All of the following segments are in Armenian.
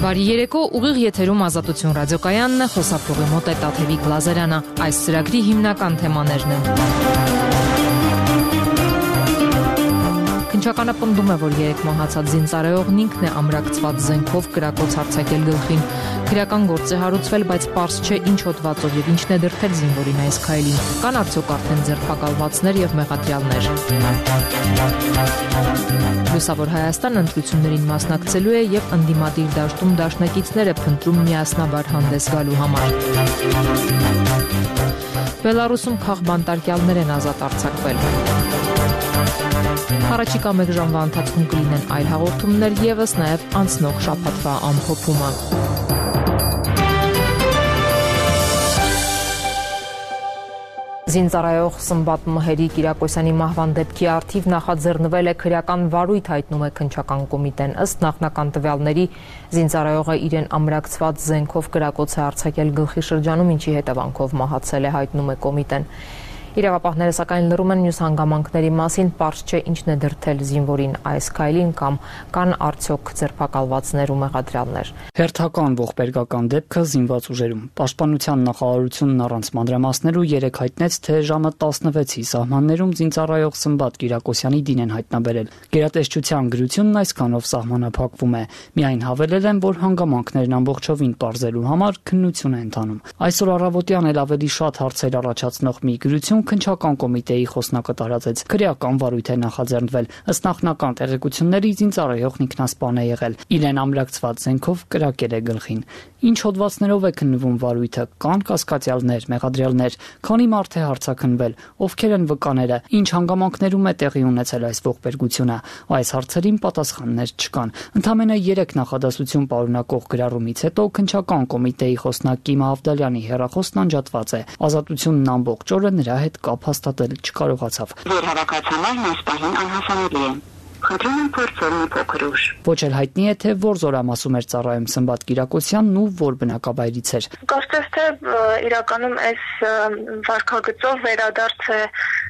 Բարի երեկո, ուղիղ եթերում Ազատություն ռադիոկայանն է, խոսափողի մոտ է Տաթևիկ Լազարյանը, այս ծրագրի հիմնական թեմաներն են։ Քննչականը պնդում է, որ 3 մահացած զինծառայողն ինքն է ամրակցված զենքով կրակոց հարձակել գլխին։ Քրեական գործ է հարուցվել, բայց պարզ չէ ինչ հոդվածով եւ ինչն է դրդել զինվորին այս քայլին։ Կան արդյոք արդեն ձերբակալվածներ եւ մեղադրյալներ։ Լուսավոր Հայաստանը ընտրություններին մասնակցելու է եւ ընդդիմադիր դաշտում դաշնակիցներ է փնտրում միասնաբար հանդես գալու համար։ Բելարուսում քաղբանտարկյալներ են ազատ արձակվել։ Առաջիկա 1 ժամվա ընթացքում կլինեն այլ հաղորդումներ եւս, նաեւ անցնող շաբաթվա ամփոփումը։ Զինծառայող Սմբատ Մհերի Կիրակոսյանի մահվան դեպքի առթիվ նախաձեռնվել է քրեական վարույթ, հայտնում է քննչական կոմիտեն։ Ըստ նախնական տվյալների, զինծառայողը իրեն ամրակցված զենքով կրակոց է արձակել գլխի շրջանում, ինչի հետևանքով մահացել է, հայտնում է կոմիտեն։ Իրավապահները սակայն լռում են մյուս հանգամանքների մասին, պարզ չէ ինչն է դրդել զինվորին այս քայլին կամ կան արդյոք ձերբակալվածներ ու մեղադրյալներ։ Հերթական ողբերգական դեպքը զինված ուժերում։ Պաշտպանության նախարարությունն առանց մանրամասնելու 3 հայտնեց, թե ժամը 16-ի սահմաններում զինծառայող Սմբատ Կիրակոսյանի դին են հայտնաբերել։ Գերատեսչության գրությունն այսքանով սահմանափակվում է։ Միայն հավելել են, որ հանգամանքներն ամբողջովին պարզելու համար քննություն է ընթանում։ Այսօր առավոտյան էլ ավելի շատ հարցեր առաջացնող մի գրություն քննչական կոմիտեի խոսնակը տարածեց։ Քրեական վարույթ է նախաձեռնվել։ Ըստ նախնական տեղեկությունների զինծառայողն ինքնասպան է եղել։ Իրեն ամրակցված զենքով կրակել է գլխին։ Ինչ հոդվածներով է քննվում վարույթը, կան կասկածյալներ, մեղադրյալներ, քանի մարդ է հարցաքննվել, ովքեր են վկաները, ինչ հանգամանքներում է տեղի ունեցել այս ողբերգությունը։ Այս հարցերին պատասխաններ չկան։ Ընդամենը 3 նախադասություն պարունակող գրառումից հետո քննչական կոմիտեի խոսնակ Կիմա Ավդալյանի հեռախոսն անջատված է։ Ազատությունն ամբողջ օրը նրա հետ կապ հաստատել չկարողացավ։ Որ հավաքածանալն այս պահին անհասանելի է։ Խնդրում եմ փորձել մի փոքր ուշ։ Ոչ էլ հայտնի է, թե որ զորամասում էր ծառայում Սմբատ Կիրակոսյանն ու որ բնակավայրից էր։ Կարծես թե իրականում այս վարքագծով վերադարձ է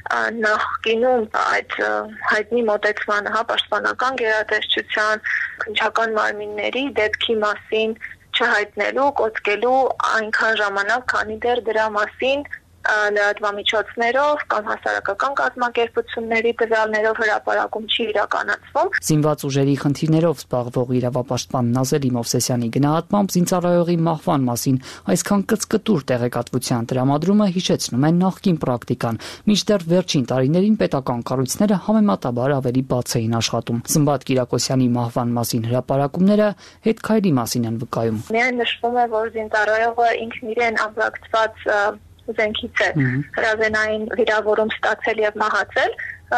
նախկինում այդ հայտնի մոտեցմանը, պաշտպանական գերատեսչության քննչական մարմինների դեպքի մասին չհայտնելու, կոծկելու այնքան ժամանակ, քանի դեռ դրա մասին լրատվամիջոցներով կամ հասարակական կազմակերպությունների տվյալներով հրապարակում չի իրականացվում։ Զինված ուժերի խնդիրներով զբաղվող իրավապաշտպան Նազելի Մովսեսյանի գնահատմամբ զինծառայողի մահվան մասին այսքան կծկտուր տեղեկատվության տրամադրումը հիշեցնում է նախկին պրակտիկան, մինչդեռ վերջին տարիներին պետական կառույցները համեմատաբար ավելի բաց էին աշխատում։ Սմբատ Կիրակոսյանի մահվան մասին հրապարակումները հետքայլի մասին են վկայում։ Միայն նշվում է, որ զինծառայողը ինքն իրեն ամրակցված զենքից է հրազենային վիրավորում ստացել եւ մահացել,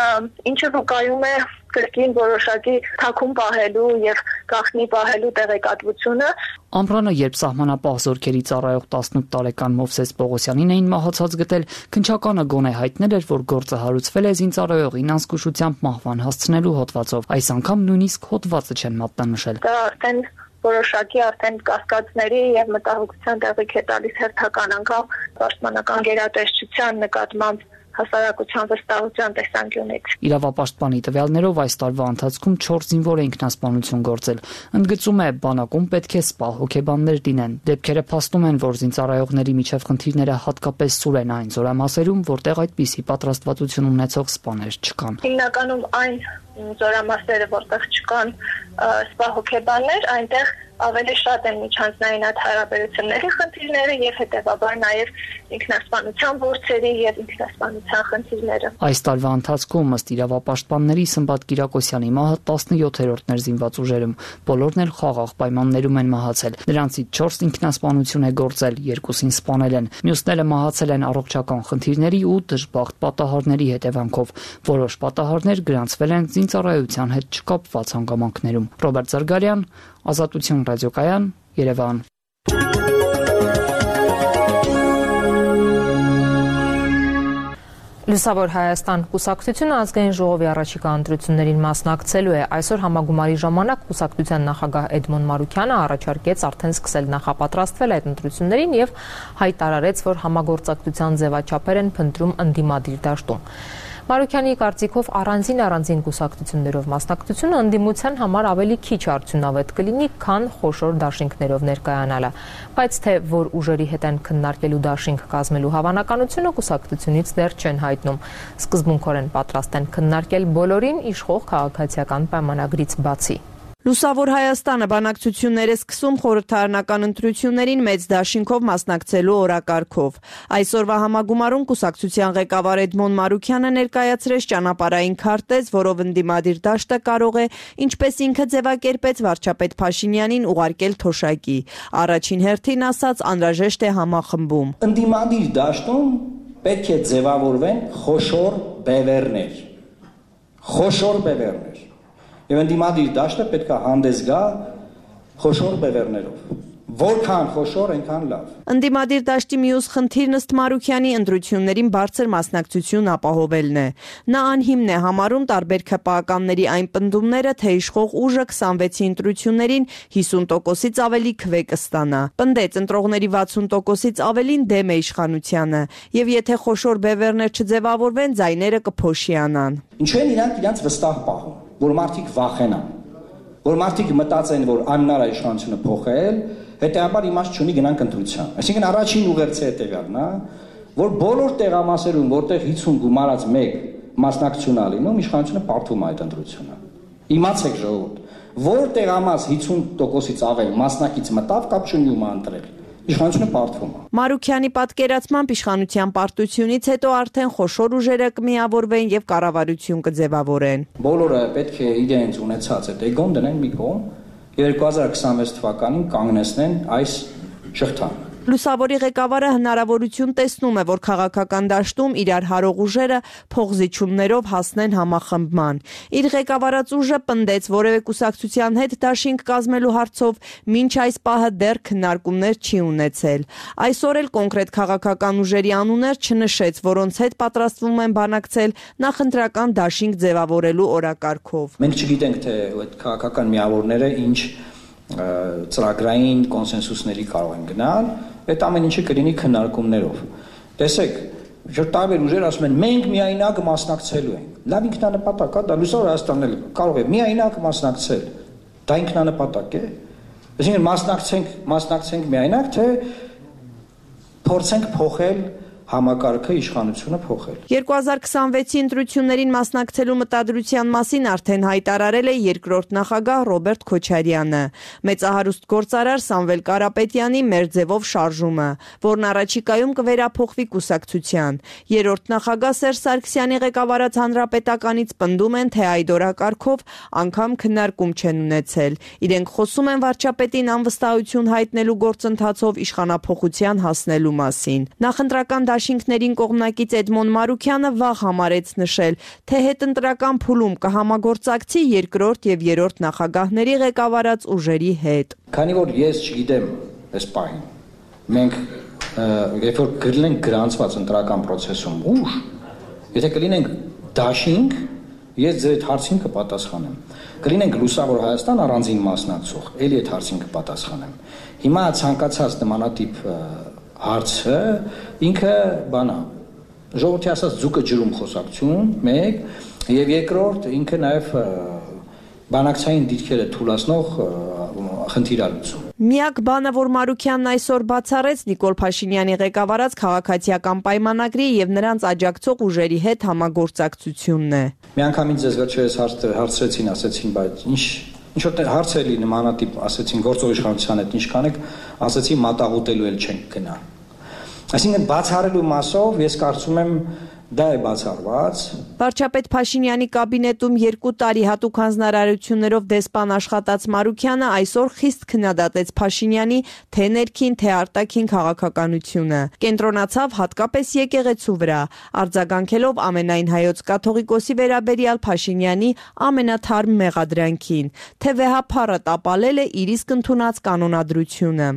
ինչը վկայում է կրկին որոշակի թաքուն պահելու եւ գաղտնի պահելու տեղեկատվությունը։ Ամռանը, երբ սահմանապահ զորքերի ծառայող 18 տարեկան Մովսես Պողոսյանին էին մահացած գտել, քննչականը գոնե հայտնել էր, որ գործը հարուցվել է զինծառայողին անզգուշությամբ մահվան հասցնելու հոդվածով։ Այս անգամ նույնիսկ հոդվածը չեն մատնանշել։ Դա արդեն որոշակի կասկածների եւ մտահոգության տեղիք է տալիս հերթական անգամ պաշտպանական գերատեսչության նկատմամբ հասարակության վստահության տեսանկյունից։ Իրավապաշտպանի տվյալներով այս տարվա ընթացքում 4 զինվոր է ինքնասպանություն գործել։ Ընդգծում է, բանակում պետք է սպա հոգեբաններ լինեն։ Դեպքերը փաստում են, որ զինծառայողների միջև խնդիրները հատկապես սուր են այն զորամասերում, որտեղ այդպիսի պատրաստվածություն ունեցող սպաներ չկան։ Հիմնականում այն զորամասերը, որտեղ չկան սպա հոգեբաններ, այնտեղ ավելի շատ են միջանձնային այդ հարաբերությունների խնդիրները եւ հետեւաբար նաեւ ինքնասպանության գործերի եւ ինքնասպանության խնդիրները։ Այս տարվա ընթացքում ըստ իրավապաշտպանների Սմբատ Կիրակոսյանի մահը 17-րդն էր զինված ուժերում։ Բոլորն էլ խաղաղ պայմաններում են մահացել։ Նրանցից 4 ինքնասպանություն է գործել, 2-ին սպանել են։ Մյուսները մահացել են առողջական խնդիրների ու դժբախտ պատահարների հետևանքով։ Որոշ պատահարներ գրանցվել են զինծառայության հետ չկապված հանգամանքներում։ Ռոբերտ Զարգարյան, Ազատություն ռադիոկայան, Երևան։ Լուսավոր Հայաստան կուսակցությունը ազգային ժողովի առաջիկա ընտրություններին մասնակցելու է։ Այսօր համագումարի ժամանակ կուսակցության նախագահ Էդմոն Մարուքյանը առաջարկեց արդեն սկսել նախապատրաստվել այդ ընտրություններին եւ հայտարարեց, որ համագործակցության ձևաչափեր են փնտրում ընդդիմադիր դաշտում։ Մարուքյանի կարծիքով առանձին կուսակցություններով մասնակցությունը ընդդիմության համար ավելի քիչ արդյունավետ կլինի, քան խոշոր դաշինքներով ներկայանալը, բայց թե որ ուժերի հետ են քննարկելու դաշինք կազմելու հավանականությունը կուսակցությունից դեռ չեն հայտնում։ Սկզբունքորեն պատրաստ են քննարկել բոլորին իշխող քաղաքացիական պայմանագրից բացի։ Լուսավոր Հայաստանը բանակցություններ է սկսում խորհրդարանական ընտրություններին մեծ դաշինքով մասնակցելու օրակարգով։ Այսօրվա համագումարում կուսակցության ղեկավար Էդմոն Մարուքյանը ներկայացրեց ճանապարհային քարտեզ, որով ընդդիմադիր դաշտը կարող է, ինչպես ինքը ձևակերպեց վարչապետ Փաշինյանին, ուղարկել թոշակի։ Առաջին հերթին ասաց, անհրաժեշտ է համախմբում։ Ընդդիմադիր դաշտում պետք է ձևավորվեն խոշոր բևեռներ։ Եվ ընդդիմադիր դաշտը պետք է հանդես գա խոշոր բևեռներով։ Որքան խոշոր, այնքան լավ։ Ընդդիմադիր դաշտի մյուս խնդիրն ըստ Մարուքյանի ընտրություններին բարձր մասնակցություն ապահովելն է։ Նա անհիմն է համարում տարբեր ՔՊԱ-ականների այն պնդումները, թե իշխող ուժը 26-ի ընտրություններին 50%-ից ավելի քվե կստանա։ Պնդեց, ընտրողների 60%-ից ավելին դեմ է իշխանությանը, եւ եթե խոշոր բևեռներ չձևավորվեն, ձայները կփոշիանան։ Ինչու են իրանք իրենց վստահ պահում, որ մարդիկ վախենան, որ մարդիկ մտածեն, որ անհնար է իշխանությունը փոխել, հետեւաբար իմաստ չունի գնանք ընտրության։ Այսինքն առաջին ուղերձը հետեւյալն է, որ բոլոր տեղամասերում, որտեղ 50 գումարած 1 մասնակցություն ա լինում, իշխանությունը պարտվում է այդ ընտրությունը։ Իմացեք ժողովուրդ, որ տեղամաս 50%-ից ավել մասնակից մտավ, կապ չունի ում ընտրել։ Իշխանությունը պարտվում է։ Մարուքյանի պատկերացմամբ իշխանության պարտությունից հետո արդեն խոշոր ուժերը կմիավորվեն եւ կառավարություն կձևավորեն։ Բոլորը պետք է իրենց ունեցած այդ էգոն դնեն մի կողմ, 2026 թվականին կանգնեցնեն այս շղթան։ Լուսավորի ղեկավարը հնարավորություն տեսնում է, որ քաղաքական դաշտում իրար հարող ուժերը փողզիչումներով հասնեն համախմբման։ Իր ղեկավարած ուժը պնդեց, որևէ կուսակցության հետ դաշինք կազմելու հարցով մինչ այս պահը դեռ քննարկումներ չի ունեցել։ Այսօր էլ կոնկրետ քաղաքական ուժերի անուններ չնշեց, որոնց հետ պատրաստվում են բանակցել նախընտրական դաշինք ձևավորելու օրակարգով։ Մենք չգիտենք, թե այդ քաղաքական միավորները ինչ ծրագրային կոնսենսուսների կարող են գնալ, այդ ամեն ինչը կլինի քննարկումներով։ Տեսեք, որ տարբեր ուժեր ասում են, մենք միայնակ մասնակցելու ենք։ Լավ ինքնանպատակ է, դա Լուսավոր Հայաստանն էլ կարող է միայնակ մասնակցել։ Դա ինքնանպատակ է։ Այսինքն մասնակցենք միայնակ, թե փորձենք փոխել համակարգը, իշխանությունը փոխել։ 2026-ի ընտրություններին մասնակցելու մտադրության մասին արդեն հայտարարել է երկրորդ նախագահ Ռոբերտ Քոչարյանը։ Մեծահարուստ գործարար Սամվել Կարապետյանի մեր ձևով շարժումը, որն առաջիկայում կվերափոխվի կուսակցության։ Երրորդ նախագահ Սերժ Սարգսյանի ղեկավարած հանրապետականից պնդում են, թե այդ օրակարգով անգամ քննարկում չեն ունեցել։ Իրենք խոսում են վարչապետին անվստահություն հայտնելու գործընթացով իշխանափոխության հասնելու մասին։ Նախընտրական դաշինքներին կողմնակից Էդմոն Մարուքյանը վաղ համարեց նշել, թե հետընտրական փուլում կհամագործակցի երկրորդ եւ երրորդ նախագահների ղեկավարած ուժերի հետ։ Քանի որ ես չգիտեմ այս պահին, մենք երբ որ կլինենք գրանցված ընտրական process-ում ուժ, եթե կլինենք դաշինք, ես ձեր այդ հարցին կպատասխանեմ։ Կլինենք Լուսավոր Հայաստան առանձին մասնակցող, ելի այդ հարցին կպատասխանեմ։ Հիմա ցանկացած նմանատիպ հարցը ինքը բանա ժողովրդի ասած ձուկը ջրում խոսակցություն մեկ եւ երկրորդ ինքը նաեւ բանակցային դիրքերը թույլատնող խնդիրալուծում։ Միակ բանը, որ Մարուքյանն այսօր բացառեց Նիկոլ Փաշինյանի ղեկավարած քաղաքացիական պայմանագրի եւ նրանց աջակցող ուժերի հետ համագործակցությունն է։ Միանգամից ձեզ վերջերս հարցրեցին, ասեցին, բայց ինչ որ հարց էլի նմանատիպ ասեցին գործող իշխանության հետ ինչ կանեք, ասեցի մատաղուտելու էլ չենք գնա։ Այսինքն բացառելու մասով ես կարծում եմ դա է բացառված։ Վարչապետ Փաշինյանի կաբինետում 2 տարի հատուկ հանձնարարություններով դեսպան աշխատած Մարուքյանը այսօր խիստ քննադատեց Փաշինյանի թե ներքին, թե արտաքին քաղաքականությունը։ Կենտրոնացավ հատկապես եկեղեցու վրա, արձագանքելով ամենայն հայոց կաթողիկոսի վերաբերյալ Փաշինյանի ամենաթարմ մեղադրանքին, թե վեհափառը տապալել է իր իսկ ընդունած կանոնադրությունը։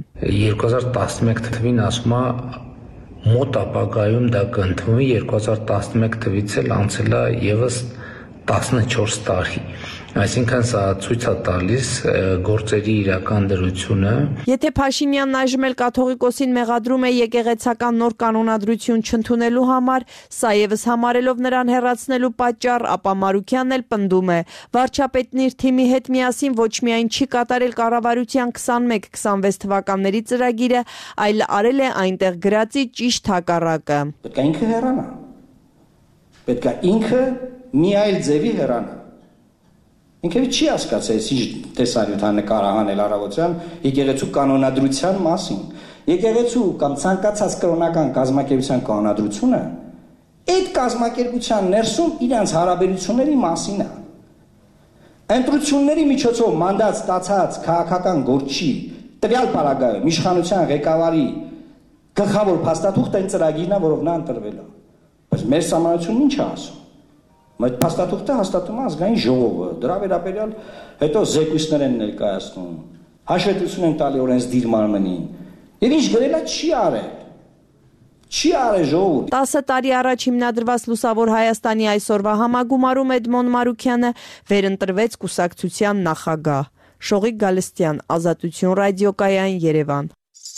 2011 թվին ասում է մոտ ապագայում դա կընդունվի, 2011 թվից էլ անցել է եւս 14 տարի։ Այսինքն սա ցույց է տալիս գործերի իրական դրությունը։ Եթե Փաշինյանն այժմ էլ կաթողիկոսին մեղադրում է եկեղեցական նոր կանոնադրություն չընդունելու համար, սա եւս համարելով նրան հեռացնելու պատճառ, ապա Մարուքյանն էլ պնդում է. վարչապետն իր թիմի հետ միասին ոչ միայն չի կատարել կառավարության 21-26 թվականների ծրագիրը, այլ արել է այնտեղ գրածի ճիշտ հակառակը։ Պետք է ինքը հեռանա։ Պետք է ինքը մի այլ ձևի հեռանա։ Ինքը չի հասկացել ինչ տեսանյութ անել առավոտյան եկեղեցու կանոնադրության մասին։ Եկեղեցու կամ ցանկացած կրոնական կազմակերպության կանոնադրությունը այդ կազմակերպության ներսում իրենց հարաբերությունների մասին է։ Ընտրությունների միջոցով մանդատ ստացած քաղաքական գործի տվյալ պարագայում իշխանության ղեկավարի գլխավոր փաստաթուղթը այն ծրագիրն է, որով նա ընտրվել է։ Բայց մեր համանությունն ինչ է ասում։ Այդ փաստաթուղթը հաստատում է ազգային ժողովը, դրա վերաբերյալ հետո զեկույցներ են ներկայացնում, հաշվետվություն են տալի օրենսդիր մարմնին, եւ ինչ գրել է չի արել։ Չի արել ժողովուրդ։ 10 տարի առաջ հիմնադրված Լուսավոր Հայաստանի այսօրվա համագումարում Էդմոն Մարուքյանը վերընտրվեց կուսակցության նախագահ։ Շողիկ Գալստյան, Ազատություն ռադիոկայան, Երևան։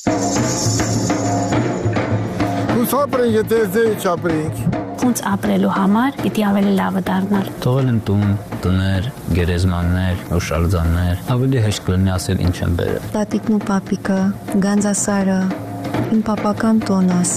Ապրենք, եթե ձեի չապրենք։ Ոնց ապրելու համար պիտի ավելի լավը դառնալ։ Թողել են տուն, տներ, գերեզմաններ, օշալձաններ, ավելի հեշտ կլինի ասել ինչ են բերել։ Տատիկն ու պապիկը, Գանձասարը, իմ պապական տոնս։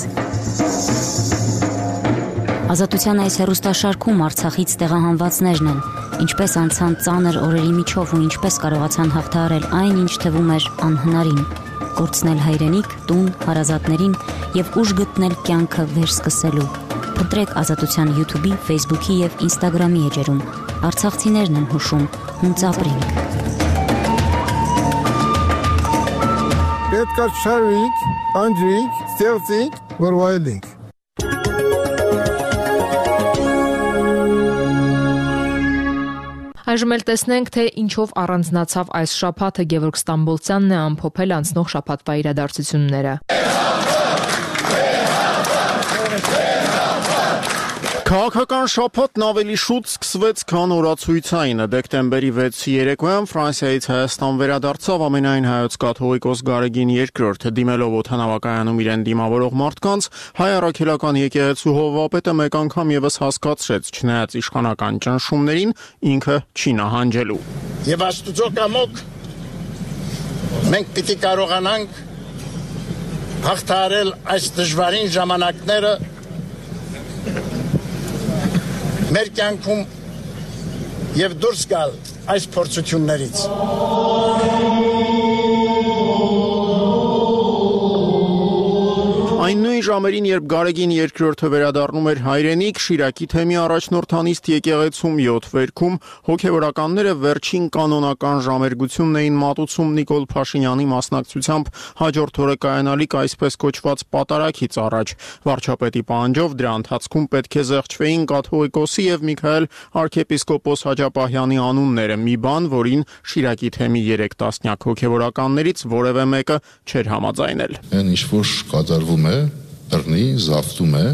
Ազատության այս հեռուստաշարքում Արցախից տեղահանվածներն են, ինչպես անցան ծանր օրերի միջով ու ինչպես կարողացան հաղթահարել այն, ինչ թվում էր անհնարին։ Կորցնել հայրենիք, տուն, հարազատներին եւ ուժ գտնել կյանքը վերսկսելու։ Փնտրեք Ազատության YouTube-ի, Facebook-ի եւ Instagram-ի էջերում։ Արցախցիներն են հուշում, հունց ապրենք։ Պետք է շարվենք, անջրենք, ստեղծենք, որ վայելենք։ Այժմ էլ տեսնենք, թե ինչով առանձնացավ այս շաբաթը Գևորգ Ստամբոլցյանն է ամփոփել անցնող շաբաթվա իրադարձությունները։ Քաղաքական շաբաթն ավելի շուտ սկսվեց, քան օրացույցայինը։ Դեկտեմբերի 6-ի երեկոյան Ֆրանսիայից Հայաստան վերադարձավ ամենայն հայոց կաթողիկոս Գարեգին II, դիմելով օդանավակայանում իրեն դիմավորող մարդկանց, հայ առաքելական եկեղեցու հովվապետը մեկ անգամ եւս հասկացրեց, չնայած իշխանական ճնշումներին, ինքը չի նահանջելու։ Եվ Աստուծո կամոք մենք պիտի կարողանանք հաղթահարել այս դժվարին ժամանակները մեր կյանքում եւ դուրս գալ այս փորձություններից։ Այն նույն ժամերին, երբ Գարեգին II վերադառնում էր հայրենիք, Շիրակի թեմի առաջնորդանիստ եկեղեցում 7 վերքում հոգևորականները վերջին կանոնական ժամերգությունն էին մատուցում Նիկոլ Փաշինյանի մասնակցությամբ հաջորդ օրը կայանալիք այսպես կոչված պատարագից առաջ։ Վարչապետի պահանջով դրա ընթացքում պետք է զեղչվեին կաթողիկոսի եւ Միքայել arczepiskopos Հաջապահյանի անունները, մի բան, որին Շիրակի թեմի 3 տասնյակ հոգևորականներից որևէ մեկը չէր համաձայնել։ Այն ինչ որ կատարվում է բռնի, զավթում է,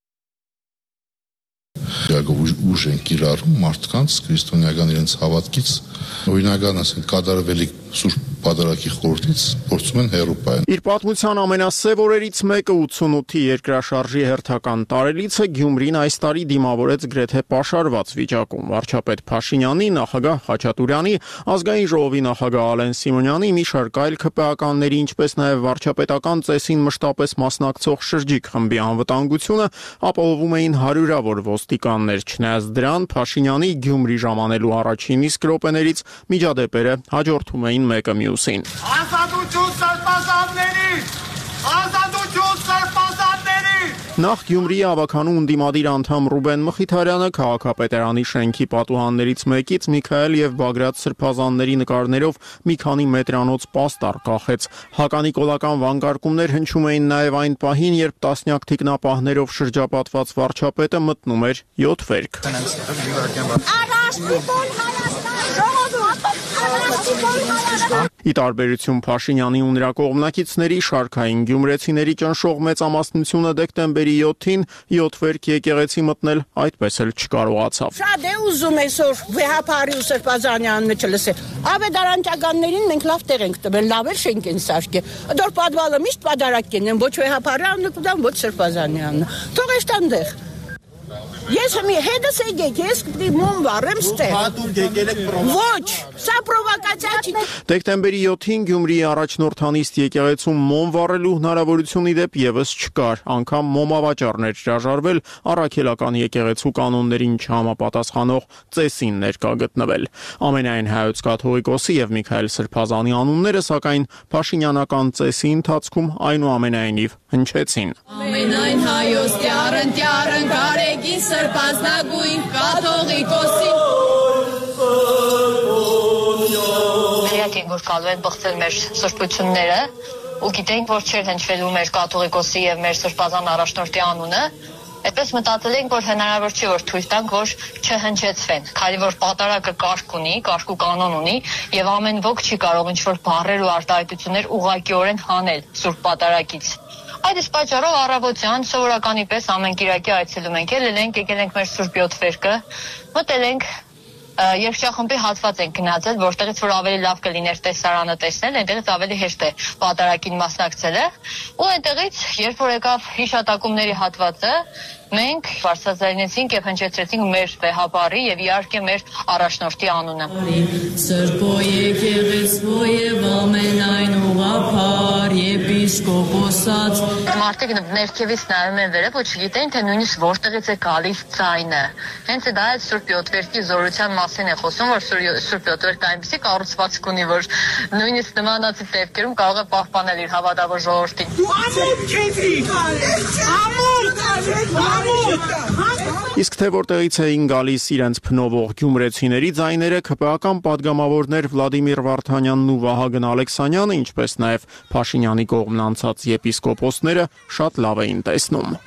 ուժ են կիրառում մարդկանց քրիստոնեական իրենց հավատքից, օրինական ասենք կատարվելիք սուրբ պատարագի խորհրդից փորձում են հեռու պահել։ Իր պատմության ամենասև օրերից մեկը 88-ի երկրաշարժի հերթական տարելիցը Գյումրին այս տարի դիմավորեց գրեթե պաշարված վիճակում։ Վարչապետ Փաշինյանի, նախագահ Խաչատուրյանի, ազգային ժողովի նախագահ Ալեն Սիմոնյանի, մի շարք այլ ՔՊԱ-ականների, ինչպես նաև վարչապետական ծեսին մշտապես մասնակցող շրջիկ խմբի անվտանգությունը ապահովում էին հարյուրավոր ոստիկաններ, չնայած դրան Փաշինյանի Գյումրի ժամանելու առաջին իսկ րոպեներից միջադեպերը հաջորդում էին մեկը մյուսին։ Ազատություն սրբազաններին! Ազատություն սրբազաններին! Նախ Գյումրիի ավականու ընդդիմադիր անդամ Ռուբեն Մխիթարյանը քաղաքապետարանի շենքի պատուհաններից մեկից Միքայել եւ Բագրատ սրբազանների նկարներով մի քանի մետրանոց պաստառ կախեց։ Հականիկոլական վանկարկումներ հնչում էին նաեւ այն պահին, երբ տասնյակ թիկնապահներով շրջապատված վարչապետը մտնում էր 7 վերք։ Ի տարբերություն Փաշինյանի ու նրա կողմնակիցների, շարքային գյումրեցիների ճնշող մեծամասնությունը դեկտեմբերի 7-ին 7 վերք եկեղեցի մտնել այդպես էլ չկարողացավ։ Շատ է ուզում այսօր վեհապարի ու Սրբազանյանն չլսել։ Ավետարանչականներին մենք լավ տեղ ենք տվել, լավ էլ շենք են սարքել։ Դոր պատվալը միշտ պատարակ կենեն, ոչ վեհապարը աննկուտան, ոչ Սրբազանյանն։ Թող էստանդեղ։ Ես հիմի հետս եկեք, ես կպիտի մոմ վառեմ ստեղ։ Ոչ, սա պրովոկացիա չի։ Դեկտեմբերի 7-ին Գյումրիի առաջնորդանիստ եկեղեցում մոմ վառելու հնարավորություն ի դեպ եւս չկար, անգամ մոմավաճառներ հրաժարվել, առաքելական եկեղեցու կանոններին չհամապատասխանող ծեսին ներկա գտնվել։ Ամենայն հայոց կաթողիկոսի եւ Միքայել Սրբազանի անունները սակայն Փաշինյանական ծեսի ընթացքում այնուամենայնիվ հնչեցին։ Ամենայն հայոց տյարն կարեկին Սրբազնագույն կաթողիկոսին Մերյակենք, որ կալու են բղծել մեր սրբությունները ու գիտենք, որ չէր հնչվելու մեր կաթողիկոսի և մեր Սրբազան առաջնորդի անունը, այդպես մտածել ենք, որ հնարավոր չի, որ թույլ տանք, որ չհնչեցվեն, քանի որ պատարակը կարգ ունի, կարգ ու կանոն ունի և ամեն ոք չի կարող ինչ-որ բառեր ու արտահայտություններ ուղղակիորեն հանել սուրբ պատարակից։ Այդ իսկ պատճառով առավոտյան սովորականի պես ամեն կիրակի այցելում ենք, եկել ենք մեր Սուրբ 7 վերքը, մտել ենք երկչախմբի հատված ենք գնացել, որտեղից որ ավելի լավ կլիներ տեսարանը տեսնել, այնտեղից ավելի հեշտ է պատարակին մասնակցելը, ու այնտեղից երբ որ եկավ հիշատակումների հատվածը, մենք բարձրաձայնեցինք եւ հնչեցրեցինք մեր վեհապարի եւ իհարկե մեր առաջնորդի անունը։ Սրբո եկեղեցու եւ ամենայն ուղղափառ եպիսկոպոսած Մարդիկ ներքևից նայում են վերև ու չգիտեն թե նույնիսկ որտեղից է գալիս ձայնը։ Հենց դա այդ Սուրբ 7 վերքի զորության մասին է խոսում, որ Սուրբ 7 վերքը այնպեսի կառուցվածք ունի, որ նույնիսկ նմանացի դեպքերում կարող է պահպանել իր հավատավոր ժողովրդին։ Իսկ թե որտեղից էին գալիս իրենց փնովող գյումրեցիների ձայները, ՔՊԱ-ական պատգամավորներ Վլադիմիր Վարդանյանն ու Վահագն Ալեքսանյանը, ինչպես նաև Փաշինյանի կողմն անցած եպիսկոպոսները շատ լավ էին տեսնում։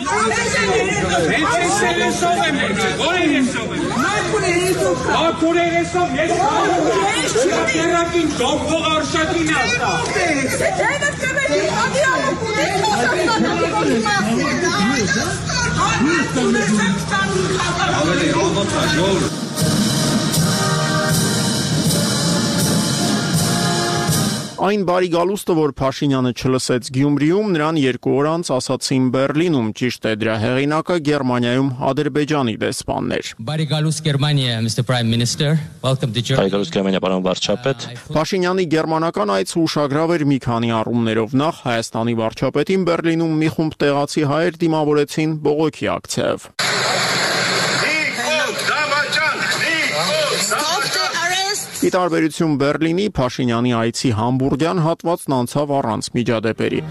Այն բարի գալուստը, որ Փաշինյանը չլսեց Գյումրիում, նրան 2 օր անց ասացին Բերլինում, ճիշտ է, դրա հեղինակը Գերմանիայում Ադրբեջանի դեսպաններ։ Բարի գալուստ Գերմանիա, Mr. Prime Minister. Welcome to Germany. Բարի գալուստ Գերմանիա, պարոն վարչապետ։ Փաշինյանի գերմանական այցը ուշագրավ էր մի քանի առումներով։ Նախ Հայաստանի վարչապետին Բերլինում մի խումբ տեղացի հայեր դիմավորեցին բողոքի ակցիայով։ Ի տարբերություն Բերլինի, Փաշինյանի այցի համբուրգյան հատվածն անցավ առանց միջադեպերի։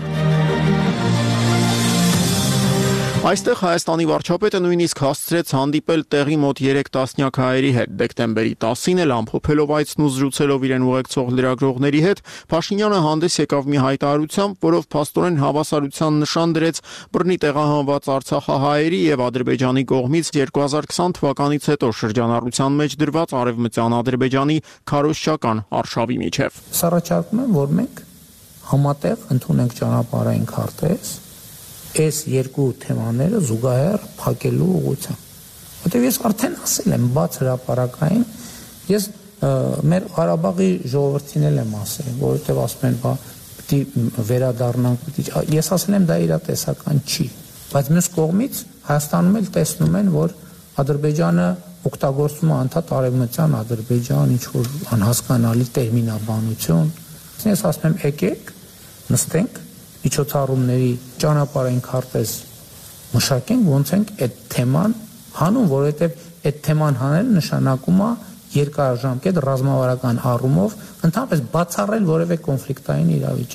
Այստեղ Հայաստանի վարչապետը նույնիսկ հասցրեց հանդիպել տեղի մոտ 3 տասնյակ հայերի հետ։ Դեկտեմբերի 10-ին էլ ամփոփելով այցն ու զրուցելով իրեն ուղեկցող լրագրողների հետ, Փաշինյանը հանդես եկավ մի հայտարարությամբ, որով փաստորեն հավասարության նշան դրեց բռնի տեղահանված արցախահայերի եւ Ադրբեջանի կողմից 2020 թվականից հետո շրջանառության մեջ դրված Արևմտյան Ադրբեջանի քարոզչական արշավի միջև։ Սառաջարկում եմ, որ մենք համատեղ ընդունենք ճանապարհային քարտեզ այս երկու թեմաները զուգահեռ փակելու ուղղությամբ։ Որտեղ ես արդեն ասել եմ բաց հրապարակային, ես մեր Ղարաբաղի ժողովրդին եմ ասել, որովհետև ասում են, բա պիտի վերադառնանք, ես ասել եմ դա իրատեսական չի, բայց մյուս կողմից Հայաստանում էլ տեսնում են, որ Ադրբեջանը օգտագործում է անդադ Արևմտյան Ադրբեջան, ինչ որ անհասկանալի տերմինաբանություն։ Ես ասում եմ, եկեք, նստենք միջոցառումների ճանապարհային քարտեզ մշակենք, ոնց ենք այդ թեման հանում, որովհետև այդ թեման հանելը նշանակում է երկարաժամկետ ռազմավարական առումով ընդհանրապես բացառել որևէ կոնֆլիկտային իրավիճակ։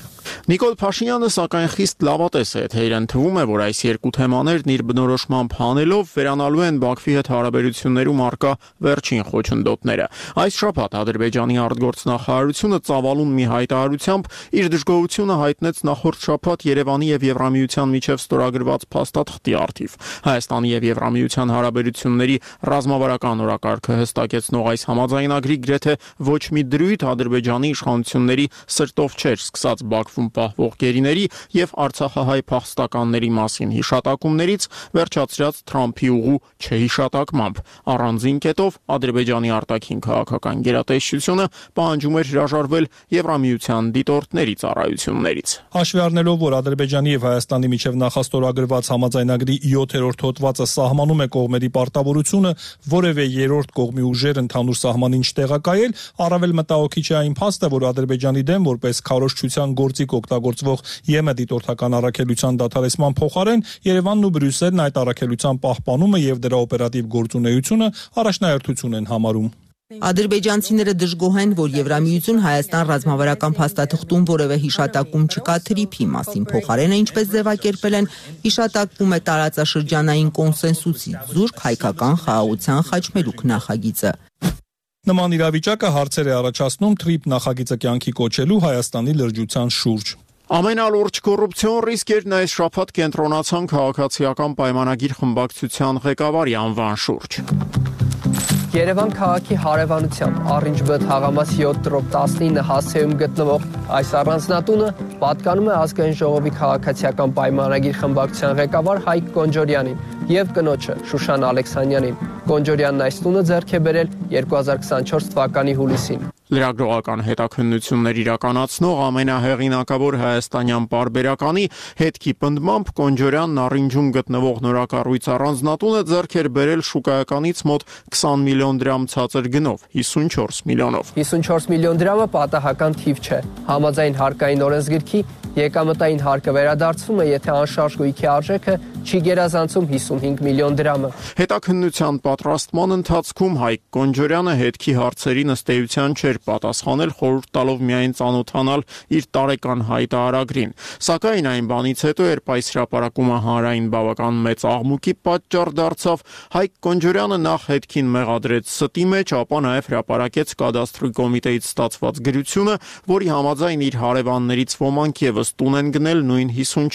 Նիկոլ Փաշինյանը սակայն խիստ լավատես է, թե իրեն թվում է, որ այս երկու թեմաներն իր բնորոշմամբ հանելով վերանալու են Բաքվի հետ հարաբերություններում առկա վերջին խոչընդոտները։ Այս շաբաթ Ադրբեջանի արտգործնախարարությունը ծավալուն մի հայտարարությամբ իր դժգոհությունը հայտնեց նախորդ շաբաթ Երևանի եւ Եվրամիության միջև ստորագրված փաստաթղթի առթիվ։ Հայաստանի եւ Եվրամիության հարաբերությունների ռազմավարական օրակարգը հստակեցնող այս համաձայնագրի գրեթե ոչ մի դրույթ Ադրբեջանի իշխանությունների սրտով չէր սկսած Բաքվում պահվող գերիների եւ Արցախահայ փախստականների մասին հիշատակումներից վերջացրած Թրամփի ուղու չհիշատակմամբ։ Առանձին կետով Ադրբեջանի արտաքին քաղաքական գերատեսչությունը պահանջում էր հրաժարվել Եվրամիության դիտորդների ծառայություններից։ Հաշվի առնելով, որ Ադրբեջանի եւ Հայաստանի միջև նախաստորագրված համաձայնագրի 7-րդ հոդվածը սահմանում է կողմերի պարտավորությունը որևէ երրորդ կողմի ուժեր ընդհանուր սահմանին չտեղակայել, առավել մտահոգիչ է այն փաստը, որ Ադրբեջանի դեմ որպես քարոզչության գործիք օգտագործվող ԵՄ դիտորդական առաքելության դադարեցման փոխարեն Երևանն ու Բրյուսելն այդ առաքելության պահպանումը եւ դրա օպերատիվ գործունեությունը առաջնահերթություն են համարում։ Ադրբեջանցիները դժգոհ են, որ Եվրամիություն Հայաստան ռազմավարական փաստաթղթում որևէ հիշատակում չկա թրիփի մասին, փոխարենը ինչպես ձևակերպել են, հիշատակվում է տարածաշրջանային կոնսենսուսից զուրկ հայկական խաղաղության խաչմերուկ նախագիծը։ Նման իրավիճակը հարցեր է առաջացնում թրիփ նախագիծը կյանքի կոչելու Հայաստանի լրջության շուրջ։ Ամենալուրջ կոռուպցիոն ռիսկերն այս շաբաթ կենտրոնացան քաղաքացիական պայմանագիր խմբակցության ղեկավարի անվան շուրջ։ Երևան քաղաքի հարևանությամբ Առինջբդ հաղամաս 7/19 հասցեում գտնվող այս առանձնատունը պատկանում է ազգային ժողովի քաղաքացիական պայմանագիր խմբակցության ղեկավար Հայկ Կոնջորյանին եւ կնոջը Շուշան Ալեքսանյանին։ Կոնջորյանն այս տունը ձեռք է բերել 2024 թվականի հուլիսին։ Լրագրողական հետաքննություններ իրականացնող ամենահեղինակավոր հայաստանյան պարբերականի հետքի պնդմամբ Կոնջորյանն Առինջում գտնվող նորակառույց առանձնատունը ձեռք էր բերել շուկայականից մոտ 20 միլիոն դրամ ցածր գնով, 54 միլիոնով։ 54 միլիոն դրամը պատահական թիվ չէ։ Համաձայն հարկային օրենսգրքի եկամտային հարկը վերադարձվում է, եթե անշարժ գույքի արժեքը չի գերազանցում 55 միլիոն դրամը։ Հետաքննության պատրաստման ընթացքում Հայկ Կոնջորյանը հետքի հարցերին ըստ էության չէր պատասխանել, խորհուրդ տալով միայն ծանոթանալ իր տարեկան հայտարարագրին։ Սակայն այն բանից հետո, երբ այս հրապարակումը հանրային բավական մեծ աղմուկի պատճառ դարձավ, Հայկ Կոնջորյանը նախ հետքին մեղադրեց ստի մեջ, ապա նաև հրապարակեց կադաստրի կոմիտեից ստացված գրությունը, որի համաձայն իր հարևաններից ոմանք եւս տուն են գնել նույն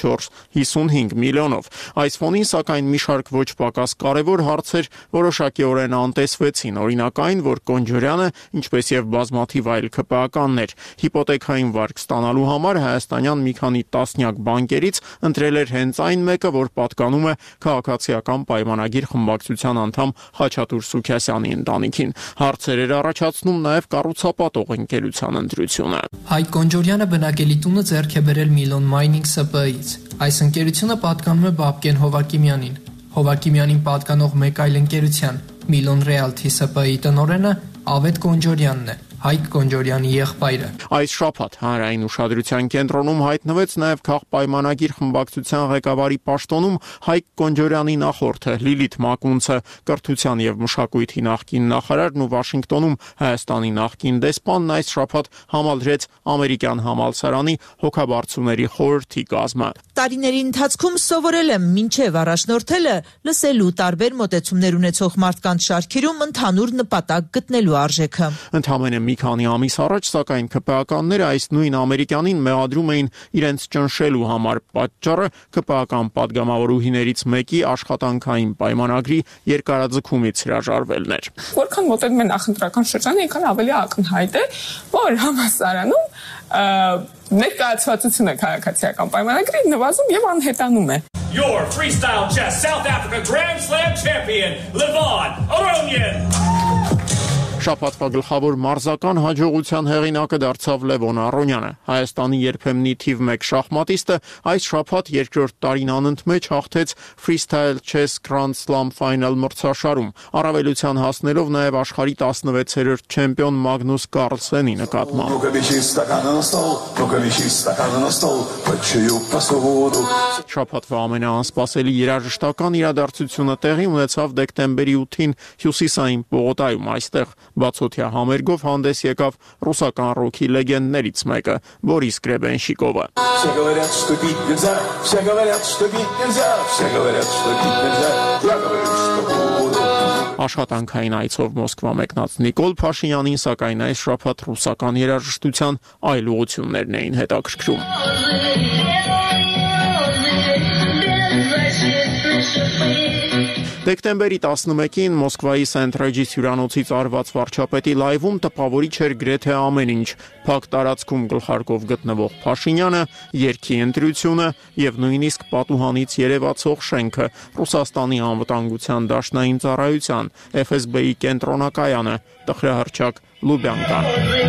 54-55 միլիոնով։ Այս ֆոնին սակայն մի շարք ոչ պակաս կարևոր հարցեր որոշակիորեն անտեսվեցին, օրինակ այն, որ Կոնջորյանը, ինչպես եւ բազմաթիվ այլ ՔՊԱ-կաններ, հիպոթեքային վարկ ստանալու համար հայաստանյան մի քանի տասնյակ բանկերից ընտրել էր հենց այն մեկը, որ պատկանում է քաղաքացիական պայմանագիր խմբակցության անդամ Խաչատուր Սուքասյանի ընտանիքին։ Հարցեր էր առաջացնում նաև կառուցապատող ընկերության ընտրությունը։ Հայկ Կոնջորյանը բնակելի տունը ձեռք է բերել Միլոն Mining ՍՊԸ-ից։ Այս ընկերությունը պատկանում է Բաբկեն Հովակիմյանին։ Հովակիմյանին պատկանող մեկ այլ ընկերության Միլոն Realty ՍՊԸ-ի տնօրենը Ավետ Կոնջորյանն է, Հայկ Կոնջորյանի եղբայրը։ Այս շաբաթ հանրային ուշադրության կենտրոնում հայտնվեց նաև քաղաքապայմանագիր խմբակցության ղեկավարի պաշտոնում Հայկ Կոնջորյանի նախորդը Լիլիթ Մակունցը, կրթության եւ մշակույթի նախկին նախարարն ու Վաշինգտոնում Հայաստանի նախկին դեսպանն այս շաբաթ համալրեց ամերիկյան համալսարանի հոգաբարձուների խորհրդի կազմը։ Տարիների ընթացքում սովորել եմ մինչև առաջնորդելը լսելու տարբեր մոտեցումներ ունեցող մարդկանց շարքերում ընդհանուր նպատակ գտնելու արժեքը։ Ընդհանրապես մի քանի ամիս առաջ, սակայն ՔՊԱ-կանները այս նույն ամերիկյանին մեղադրում էին իրենց ճնշելու համար, պատճառը ՔՊԱ-կան падգամավորուհիներից մեկի աշխատանքային պայմանագրի երկարաձգումից հրաժարվելն էր։ Որքան մոտենում է նախընտրական շրջանը, այնքան ավելի ակնհայտ է, որ համալսարանում ներկայացվածությունը քաղաքացիական պայմանագրի նվազում եւ անհետանում է։ Your freestyle chess South Africa Grand Slam champion Levon Aronian. Շաբաթվա գլխավոր մարզական հաջողության հեղինակը դարձավ Լևոն Արոնյանը։ Հայաստանի երբեմնի թիվ 1 շախմատիստը այս շաբաթ երկրորդ տարին անընդմեջ հաղթեց Freestyle Chess Grand Slam Final մրցաշարում, առավելության հասնելով նաև աշխարհի 16-րդ չեմպիոն Մագնուս Կարլսենի նկատմամբ։ Շաբաթվա ամենաանսպասելի երաժշտական իրադարձությունը տեղի ունեցավ դեկտեմբերի 8-ին Հյուսիսային պողոտայում, այստեղ Բացօթյա համերգով հանդես եկավ ռուսական ռոքի լեգենդներից մեկը՝ Բորիս Գրեբենշիկովը։ Աշխատանքային այցով Մոսկվա մեկնած Նիկոլ Փաշինյանին սակայն այս շաբաթ ռուսական երաժշտության այլ ուղղություններն էին հետաքրքրում։ Դեկտեմբերի 11-ին Մոսկվայի Սենթ Ռեջիս հյուրանոցից արված վարչապետի լայվում տպավորիչ էր գրեթե ամեն ինչ՝ փակ տարածքում գլխարկով գտնվող Փաշինյանը, երգի ընտրությունը եւ նույնիսկ պատուհանից երևացող շենքը, Ռուսաստանի անվտանգության դաշնային ծառայության, FSB-ի կենտրոնակայանը, տխրահռչակ Լուբյանկան։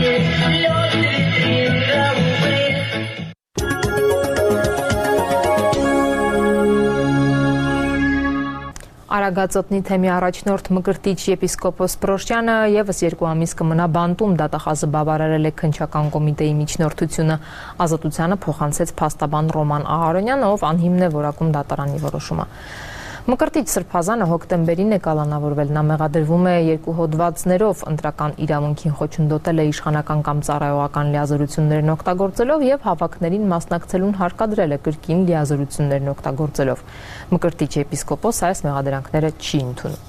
Արագածոտնի թեմի առաջնորդ Մկրտիչ եպիսկոպոս Պրոշյանը եւս 2 ամիս կմնա բանտում, դատախազը բավարարել է քննչական կոմիտեի միջնորդությունը։ Ազատությանը փոխանցեց փաստաբան Ռոման Ահարոնյանը, ով անհիմն է որակում դատարանի որոշումը։ Մկրտիչ Սրբազանը հոկտեմբերին է կալանավորվել, նա մեղադրվում է 2 հոդվածներով ընտրական իրավունքին խոչընդոտել է իշխանական կամ ծառայողական լիազորություններն օգտագործելով եւ հավաքներին մասնակցելուն հարկադրել է կրկին լիազորություններն օգտագործելով։ Մկրտիչ եպիսկոպոսը այս մեղադրանքները չի ընդունում։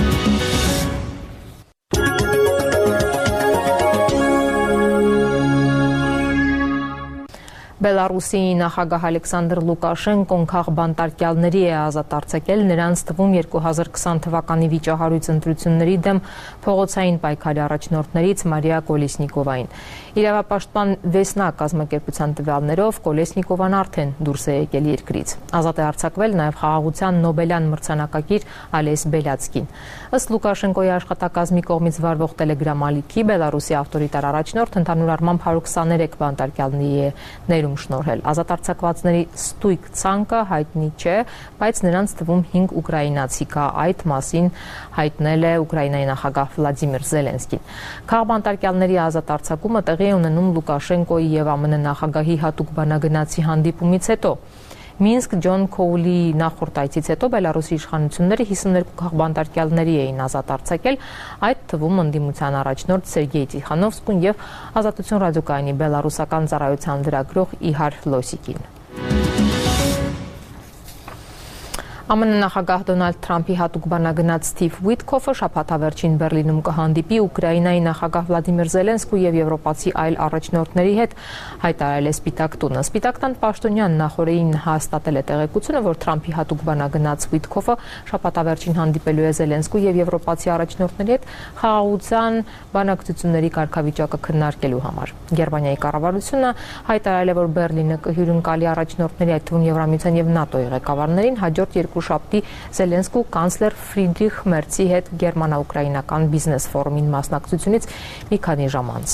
Բելարուսի նախագահ Ալեքսանդր Լուկաշենկոն քաղբանտարկյալների է ազատ արձակել, նրանց թվում 2020 թվականի վիճահարույց ընտրությունների դեմ փողոցային պայքարի առաջնորդներից Մարիա Կոլեսնիկովային։ Իրավապաշտպան Վեսնա կազմակերպության տվյալներով Կոլեսնիկովան արդեն դուրս է եկել երկրից։ Ազատ է արձակվել նաև խաղաղության Նոբելյան մրցանակակիր Ալես Բելյացկին։ Ըստ Լուկաշենկոյի աշխատակազմի կողմից վարվող տելեգրամալիքի Բելարուսի ավտորիտար առաջնորդ ընդհանուր առմամբ 123 բանտարկյալների է ներում շնորհել։ Ազատ արձակվածների ստույգ ցանկը հայտնի չէ, բայց նրանց թվում 5 ուկրաինացի կա, այդ մասին հայտնել է Ուկրաինայի նախագահ Վլադիմիր Զելենսկին։ Քաղբանտարկյալների ազատ արձակումը տեղի է ունենում Լուկաշենկոյի եւ ԱՄՆ նախագահի հատուկ բանագնացի հանդիպումից հետո։ Մինսկ Ջոն Քոուլի նախորդ այցից հետո Բելարուսի իշխանությունները 52 քաղբանտարկյալների էին ազատ արձակել, այդ թվում ընդդիմության առաջնորդ Սերգեյ Տիխանովսկուն եւ Ազատություն ռադիոկայանի բելարուսական ծառայության լրագրող Իհար Լոսիկին։ ԱՄՆ նախագահ Դոնալդ Թրամփի հատուկ բանագնաց Սթիվ Ուիթքոֆը շաբաթավերջին Բերլինում կհանդիպի Ուկրաինայի նախագահ Վլադիմիր Զելենսկու եւ եվրոպացի այլ առաջնորդների հետ, հայտարարել է Սպիտակ տունը։ Սպիտակ տան պաշտոնյան նախորդին հաստատել է տեղեկությունը, որ Թրամփի հատուկ բանագնաց Ուիթքոֆը շաբաթավերջին հանդիպելու է Զելենսկու եւ եվրոպացի առաջնորդների հետ խաղաղության բանակցությունների կարգավիճակը քննարկելու համար։ Գերմանիայի կառավարությունը հայտարարել է, որ Բերլինը կհյուրընկալի առաջնորդների, այդ թվում Եվրամիության եւ ՆԱՏՕ-ի ղեկավարներին հաջորդ երկուշաբթի Զելենսկու կանցլեր Ֆրիդրիխ Մերցի հետ գերմանա-ուկրաինական բիզնես ֆորումին մասնակցությունից մի քանի ժամ անց։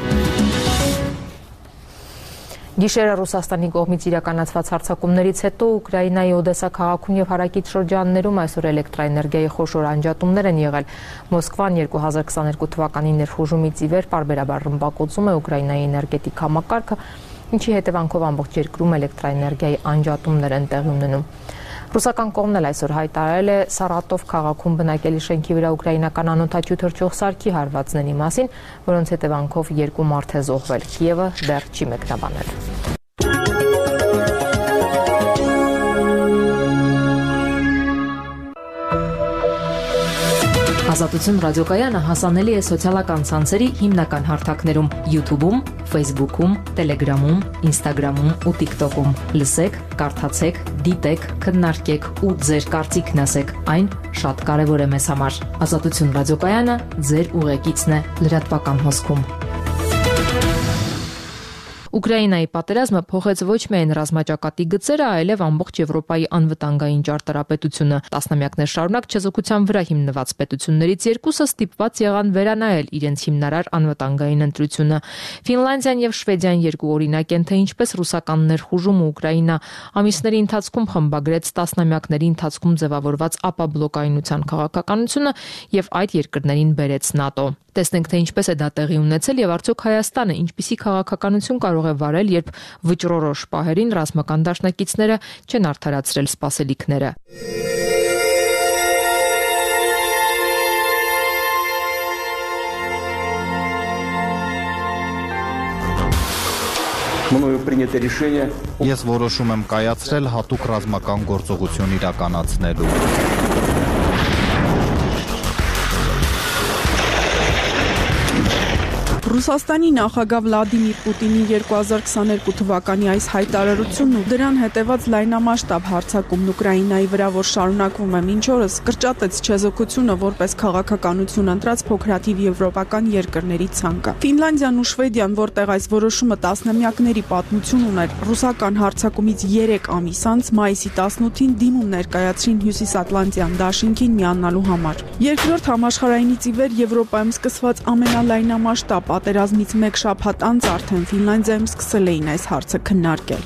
Գիշերը Ռուսաստանի կողմից իրականացված հարձակումներից հետո Ուկրաինայի Օդեսա քաղաքում եւ հարակից շրջաններում այսօր էլեկտրաէներգիայի խոշոր անջատումներ են եղել։ Մոսկվան 2022 թվականի ներխուժումից ի վեր պարբերաբար ռմբակոծում է Ուկրաինայի էներգետիկ համակարգը, ինչի հետևանքով ամբողջ երկրում էլեկտրաէներգիայի անջատումներ են տեղի ունենում։ Ռուսական կողմն էլ այսօր հայտարարել է Սարատով քաղաքում բնակելի շենքի վրա ուկրաինական անօդաչու թռչող սարքի հարվածների մասին, որոնց հետևանքով 2 մարդ է զոհվել։ Կիևը դեռ չի մեկնաբանել։ Ազատություն ռադիոկայանը հասանելի է սոցիալական ցանցերի հիմնական հարթակներում՝ YouTube-ում, Facebook-ում, Telegram-ում, Instagram-ում ու TikTok-ում։ Լսեք, կարդացեք, դիտեք, քննարկեք ու ձեր կարծիքն ասեք։ Այն շատ կարևոր է մեզ համար։ Ազատություն ռադիոկայանը ձեր ուղեկիցն է լրատվական հոսքում։ Ուկրաինայի պատերազմը փոխեց ոչ միայն ռազմաճակատի գծերը, այլև ամբողջ Եվրոպայի անվտանգային ճարտարապետությունը։ Տասնամյակներ շարունակ չեզոքության վրա հիմնված պետություններից երկուսը ստիպված եղան վերանայել իրենց հիմնարար անվտանգային ընտրությունը։ Ֆինլանդիան եւ Շվեդիան երկու օրինակ են, թե ինչպես ռուսական ներխուժումը Ուկրաինա ամիսների ընթացքում խմբագրեց տասնամյակների ընթացքում ձևավորված ապաբլոկայնության քաղաքականությունը եւ այդ երկրներին բերեց ՆԱՏՕ։ Տեսնենք, թե ինչպես է դա տեղի ունեցել եւ արդյոք Հայաստանը ինչպիսի քաղաքականություն կարող է վարել, երբ վճռորոշ պահերին ռազմական դաշնակիցները չեն արդարացրել սպասելիքները։ Ես որոշում եմ կայացրել հատուկ ռազմական գործողություն իրականացնելու։ Ռուսաստանի նախագահ Վլադիմիր Պուտինի 2022 թվականի այս հայտարարությունն ու դրան հետևած լայնամասշտաբ հարձակումն Ուկրաինայի վրա, որ շարունակվում է մինչ օրս, կրճատեց չեզոքությունը որպես քաղաքականություն ընտրած փոքրաթիվ եվրոպական երկրների ցանկը։ Ֆինլանդիան ու Շվեդիան, որտեղ այս որոշումը տասնամյակների պատմություն ուներ, ռուսական հարձակումից 3 ամիս անց մայիսի 18-ին դիմում ներկայացրին Հյուսիսատլանտյան դաշինքին միանալու համար։ Երկրորդ համաշխարհայինից ի վեր Եվրոպայում սկսված ամենալայնամասշտաբ պատերազմից մեկ շաբաթ անց արդեն Ֆինլանդիայում սկսել էին այս հարցը քննարկել։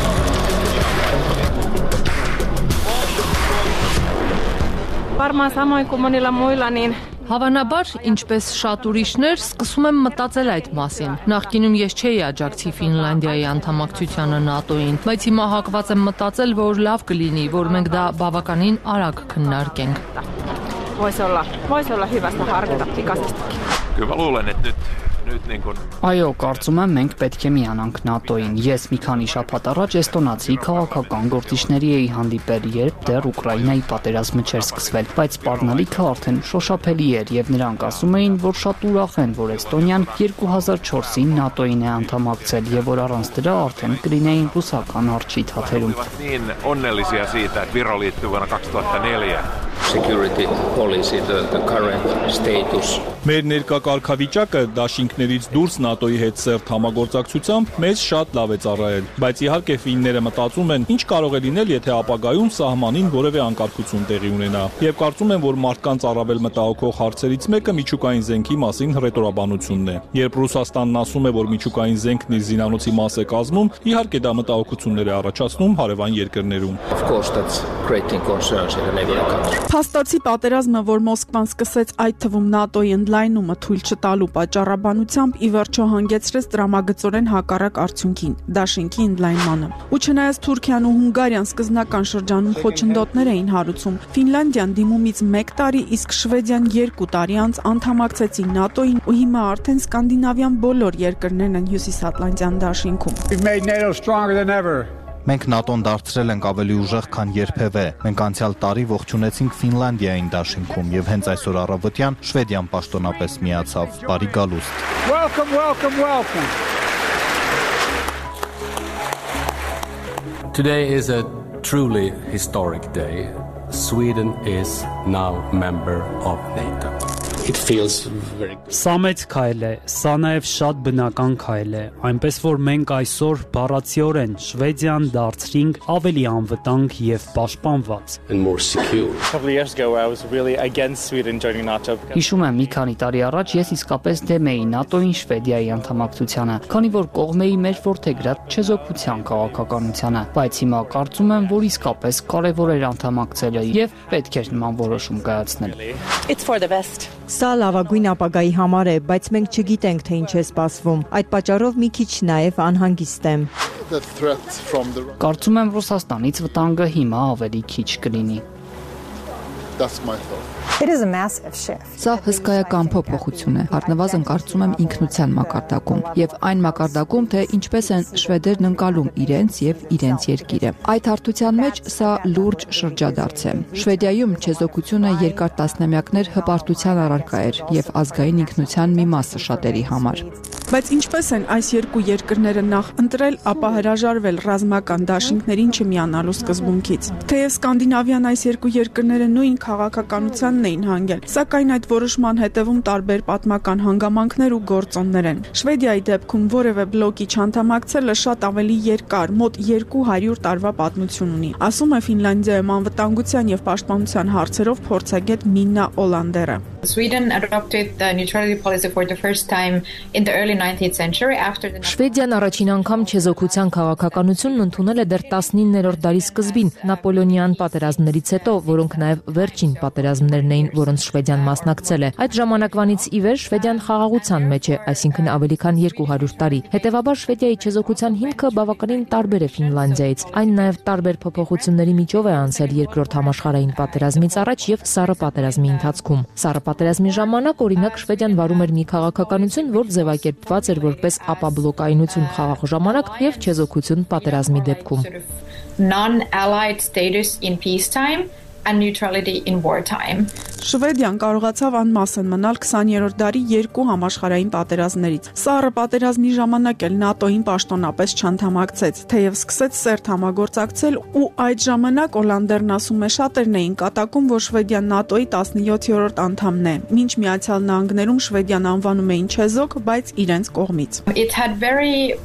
Հավանաբար, ինչպես շատ ուրիշներ, սկսում եմ մտածել այդ մասին։ Նախկինում ես չէի աջակցի Ֆինլանդիայի անդամակցությանը ՆԱՏՕ-ին, բայց հիմա հակված եմ մտածել, որ լավ կլինի, որ մենք դա բավականին արագ քննարկենք։ Voisi olla hyvästä harkita pikaisesti. Kyllä mä luulen, että Այո, կարծում եմ մենք պետք է միանանք ՆԱՏՕ-ին։ Ես մի քանի շաբաթ առաջ էստոնացի քաղաքական գործիչների էի հանդիպել, երբ դեռ Ուկրաինայի պատերազմը չէր սկսվել, բայց սպառնալիքը արդեն շոշափելի էր եւ նրանք ասում էին, որ շատ ուրախ են, որ Էստոնիան 2004-ին ՆԱՏՕ-ին է անդամակցել եւ որ առանց դրա արդեն կլինեին ռուսական արջի թաթերում։ Niin onnellisia siitä, että Viro liittyi vuonna 2004. Security policy, the current status. Մեր ներկա կարգավիճակը դաշինքներից դուրս ՆԱՏՕ-ի հետ սերտ համագործակցությամբ մեզ շատ լավ է ծառայել, բայց իհարկե ֆինները մտածում են, ինչ կարող է լինել, եթե ապագայում սահմանին որևէ անկարգություն տեղի ունենա։ Եվ կարծում եմ, որ մարդկանց առավել մտահոգող հարցերից մեկը միջուկային զենքի մասին հռետորաբանությունն է։ Երբ Ռուսաստանն ասում է, որ միջուկային զենքն իր զինանոցի մաս է կազմում, իհարկե դա մտահոգություններ է առաջացնում հարևան երկրներում։ Of course that's creating concerns in the neighboring country. Փաստացի պատերազմը, որ Մոսկվան սկսեց այդ թվում ՆԱՏՕ-ի ընդլայնումը թույլ չտալու պատճառաբանությամբ ի վերջո հանգեցրեց տրամագծորեն հակառակ արդյունքին՝ դաշինքի ընդլայնմանը։ Ու չնայած Թուրքիան ու Հունգարիան սկզբնական շրջանում խոչընդոտներ էին հարուցում, Ֆինլանդիան դիմումից 1 տարի, իսկ Շվեդիան 2 տարի անց անդամակցեցին ՆԱՏՕ-ին ու հիմա արդեն սկանդինավյան բոլոր երկրներն են Հյուսիսատլանտյան դաշինքում։ We've made NATO stronger than ever. Մենք ՆԱՏՕ-ն դարձրել ենք ավելի ուժեղ, քան երբևէ։ Մենք անցյալ տարի ողջունեցինք Ֆինլանդիային դաշինքում եւ հենց այսօր առավոտյան Շվեդիան պաշտոնապես միացավ։ Բարի գալուստ։ Welcome, welcome, welcome. Today is a truly historic day. Sweden is now member of NATO. It feels very Սա մեծ քայլ է, սա նաև շատ բնական քայլ է, այնպես որ մենք այսօր բառացիորեն Շվեդիան դարձրինք ավելի անվտանգ եւ պաշտպանված։ and more secure. A couple of years ago I was really against Sweden joining NATO. Հիշում եմ մի քանի տարի առաջ ես իսկապես դեմ էի ՆԱՏՕ-ին Շվեդիայի անդամակցությանը, քանի որ կողմ էի մեր որդեգրած չեզոքության քաղաքականությանը, բայց հիմա կարծում եմ, որ իսկապես կարևոր էր անդամակցելը եւ պետք էր նման որոշում կայացնել։ It's for the best. Սա լավագույն ապագայի համար է, բայց մենք չգիտենք, թե ինչ է սպասվում։ Այդ պատճառով մի քիչ նաև անհանգիստ եմ։ Կարծում եմ Ռուսաստանից վտանգը հիմա ավելի քիչ կլինի։ That's my thought. It is a massive shift. Սա հսկայական փոփոխություն է, առնվազն կարծում եմ ինքնության մակարդակում եւ այն մակարդակում, թե ինչպես են շվեդերն ընկալում իրենց եւ իրենց երկիրը։ Այդ հարթության մեջ սա լուրջ շրջադարձ է։ Շվեդիայում չեզոքությունը երկար տասնամյակներ հպարտության առարկա էր եւ ազգային ինքնության մի մասը շատերի համար։ Բայց ինչպես են այս երկու երկրները նախ ընտրել, ապա հրաժարվել ռազմական դաշինքներին չմիանալու սկզբունքից։ Թեև Սկանդինավյան այս երկու երկրները նույն քաղաքականությանն էին հանգել, սակայն այդ որոշման հետևում տարբեր պատմական հանգամանքներ ու գործոններ են։ Շվեդիայի դեպքում որևէ բլոկի չանդամակցելը շատ ավելի երկար, մոտ 200 տարվա պատմություն ունի, ասում է Ֆինլանդիայում անվտանգության եւ պաշտպանության հարցերով փորձագետ Միննա Օլանդերը։ Sweden adopted the neutrality policy for the first time in the early 19th century after the Շվեդիան առաջին անգամ չեզոքության քաղաքականությունն ընդունել է դեռ 19-րդ դարի սկզբին Նապոլեոնյան պատերազմներից հետո, որոնք նաև վերջին պատերազմներն էին, որոնց Շվեդիան մասնակցել է։ Այդ ժամանակվանից ի վեր Շվեդիան խաղաղության մեջ է, այսինքն ավելի քան 200 տարի։ Հետևաբար Շվեդիայի չեզոքության հիմքը բավականին տարբեր է Ֆինլանդիայից։ Այն նաև տարբեր փոփոխությունների միջով է անցել երկրորդ համաշխարհային պատերազմից առաջ եւ Սառը պատերազմի ընթացքում։ Սառը պատերազմի ժամանակ օրինակ Շվեդիան վարում էր մի քաղաքականություն, որ ձևակերպվել դիտված էր որպես ապաբլոկայնություն խաղաղ ժամանակ եւ չեզոքություն պատերազմի դեպքում։ Non-allied status in peacetime and neutrality in wartime. Շվեդիան կարողացավ անմասն մնալ 20-րդ դարի երկու համաշխարհային պատերազմներից։ Սառը պատերազմի ժամանակ էլ ՆԱՏՕ-ին պաշտոնապես չանդամակցեց, թեև սկսեց սերտ համագործակցել ու այդ ժամանակ Օլանդերն ասում է շատերն էին կատակում, որ Շվեդիան ՆԱՏՕ-ի 17-րդ անդամն է։ Մինչ Միացյալ Նահանգներում Շվեդիան անվանում էին չեզոք, բայց իրենց կողմից։ It had very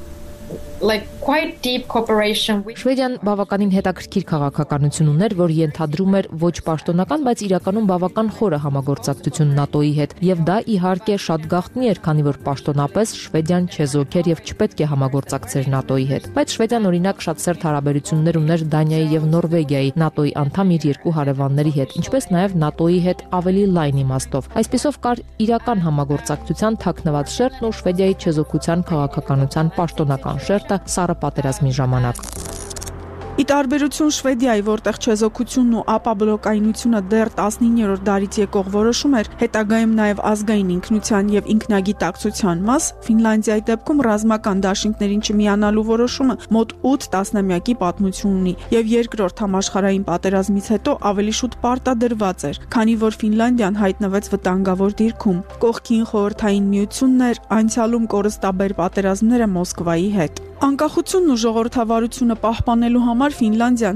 quite deep cooperation with Շվեդիան բավականին հետաքրքիր քաղաքականություն ուներ, որ ենթադրում էր ոչ պաշտոնական, բայց իրականում բավական խորը համագործակցություն ՆԱՏՕ-ի հետ, եւ դա իհարկե շատ գաղտնի էր, քանի որ պաշտոնապես Շվեդիան չեզոք էր եւ չպետք է համագործակցեր ՆԱՏՕ-ի հետ։ Բայց Շվեդիան օրինակ շատ սերտ հարաբերություններ ուներ Դանիայի եւ Նորվեգիայի ՆԱՏՕ-ի անդամ իր երկու հարևանների հետ, ինչպես նաեւ ՆԱՏՕ-ի հետ ավելի լայն իմաստով։ Այսպիսով կար իրական համագործակցության թաքնված շերտն ու Շվեդիայի չեզոքության քաղաքականության պաշտոնական շերտը Սառը պատերազմի ժամանակ։ Ի տարբերություն Շվեդիայի, որտեղ չեզոքությունն ու ապաբլոկայնությունը դեռ 19-րդ դարից եկող որոշում էր, հետագայում նաև ազգային ինքնության եւ ինքնագիտակցության մաս, Ֆինլանդիայի դեպքում ռազմական դաշինքներին չմիանալու որոշումը մոտ 8 տասնամյակի պատմություն ունի եւ երկրորդ համաշխարհային պատերազմից հետո ավելի շուտ պարտադրված էր, քանի որ Ֆինլանդիան հայտնվեց վտանգավոր դիրքում։ Կողքին խորհրդային միությունն էր, անցյալում կորստաբեր պատերազմները Մոսկվայի հետ։ Անկախությունն ու ժողովրդավարությունը պահպանելու համար Ֆինլանդիան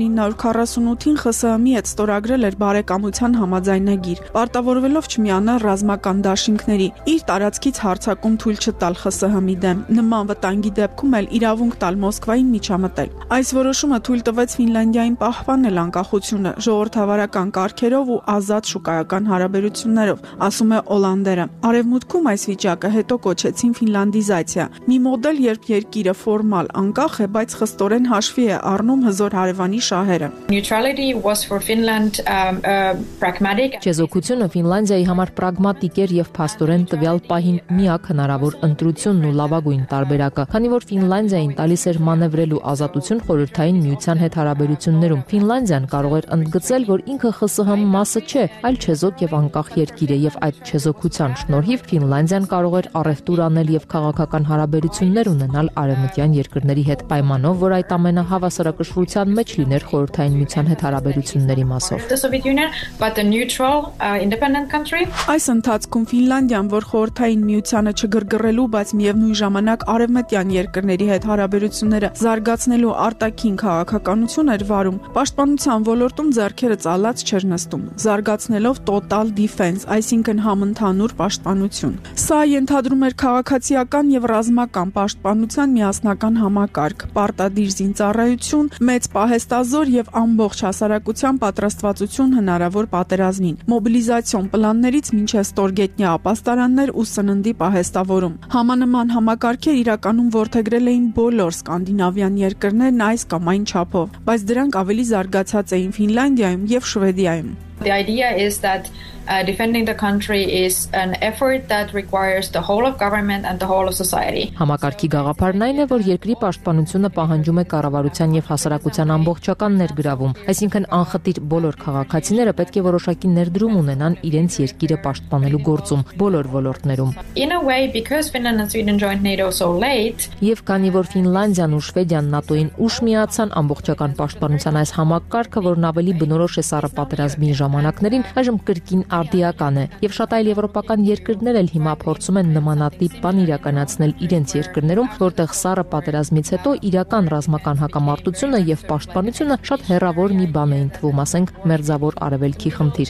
1948-ին ԽՍՀՄ-ի հետ ստորագրել էր բարեկամության համաձայնագիր, պարտավորվելով չմիանալ ռազմական դաշինքների, իր տարածքից հարձակում թույլ չտալ ԽՍՀՄ-ի դեմ, նման վտանգի դեպքում էլ իրավունք տալ Մոսկվային միջամտել։ Այս որոշումը թույլ տվեց Ֆինլանդիային պահպանել անկախությունը ժողովրդավարական կարգերով ու ազատ շուկայական հարաբերություններով, ասում է Օլանդերը։ Արևմուտքում այս վիճակը հետո կոչեցին ֆինլանդիզացիա, մի մոդել, երբ երկիրը ֆորմալ անկախ է, բայց խստորեն հաշվի է առնում հզոր հարևանի շահերը։ Neutrality was for Finland pragmatic. Չեզոքությունը Ֆինլանդիայի համար պրագմատիկ էր եւ փաստորեն տվյալ պահին միակ հնարավոր ընտրությունն ու լավագույն տարբերակը, քանի որ Ֆինլանդիային տալիս էր մանևրելու ազատություն խորհրդային միության հետ հարաբերություններում։ Ֆինլանդիան կարող էր ընդգծել, որ ինքը ԽՍՀՄ մասը չէ, այլ չեզոք եւ անկախ երկիր է եւ այդ չեզոքության շնորհիվ Ֆինլանդիան կարող էր առևտուր անել եւ քաղաքական հարաբերություններ ունենալ արևմտյան երկրների հետ պայմանով, որ այդ ամենը հավասարակշռության մեջ լիներ խորհրդային միության հետ հարաբերությունների մասով։ The Soviet Union, but a neutral, independent country. Այս ընթացքում Ֆինլանդիան, որ խորհրդային միությանը չգրգռելու, բայց միևնույն ժամանակ արևմտյան երկրների հետ հարաբերությունները զարգացնելու արտաքին քաղաքականություն էր վարում, պաշտպանության ոլորտում ձեռքերը ծալած չէր նստում, զարգացնելով total defense, այսինքն համընդհանուր պաշտպանություն։ Սա ենթադրում էր քաղաքացիական եւ ռազմական պաշտպանության միասնական համակարգ, պարտադիր զինծառայություն, մեծ պահեստազոր եւ ամբողջ հասարակության պատրաստվածություն հնարավոր պատերազմին, մոբիլիզացիոն պլաններից մինչև ստորգետնյա ապաստարաններ ու սննդի պահեստավորում։ Համանման համակարգեր իրականում որդեգրել էին բոլոր սկանդինավյան երկրներն այս կամ այն չափով, բայց դրանք ավելի զարգացած էին Ֆինլանդիայում եւ Շվեդիայում։ The idea is that defending the country is an effort that requires the whole of government and the whole of society. Համակարգի գաղափարն այն է, որ երկրի պաշտպանությունը պահանջում է կառավարության եւ հասարակության ամբողջական ներգրավում, այսինքն անխտիր բոլոր քաղաքացիները պետք է որոշակի ներդրում ունենան իրենց երկիրը պաշտպանելու գործում բոլոր ոլորտներում։ In a way, because Finland and Sweden joined NATO so late, եւ քանի որ Ֆինլանդիան ու Շվեդիան ՆԱՏՕ-ին ուշ միացան, ամբողջական պաշտպանության այս համակարգը, որն ավելի բնորոշ է Սառը պատերազմի ժամանակներին, այժմ կրկին արդիական է եւ շատ այլ եվրոպական երկրներ էլ հիմա փորձում են նմանատիպ բան իրականացնել իրենց երկրներում, որտեղ Սառը պատերազմից հետո իրական ռազմական հակամարտությունը եւ պաշտպանությունը շատ հեռավոր մի բան էին թվում, ասենք մերձավոր արևելքի խնդիր։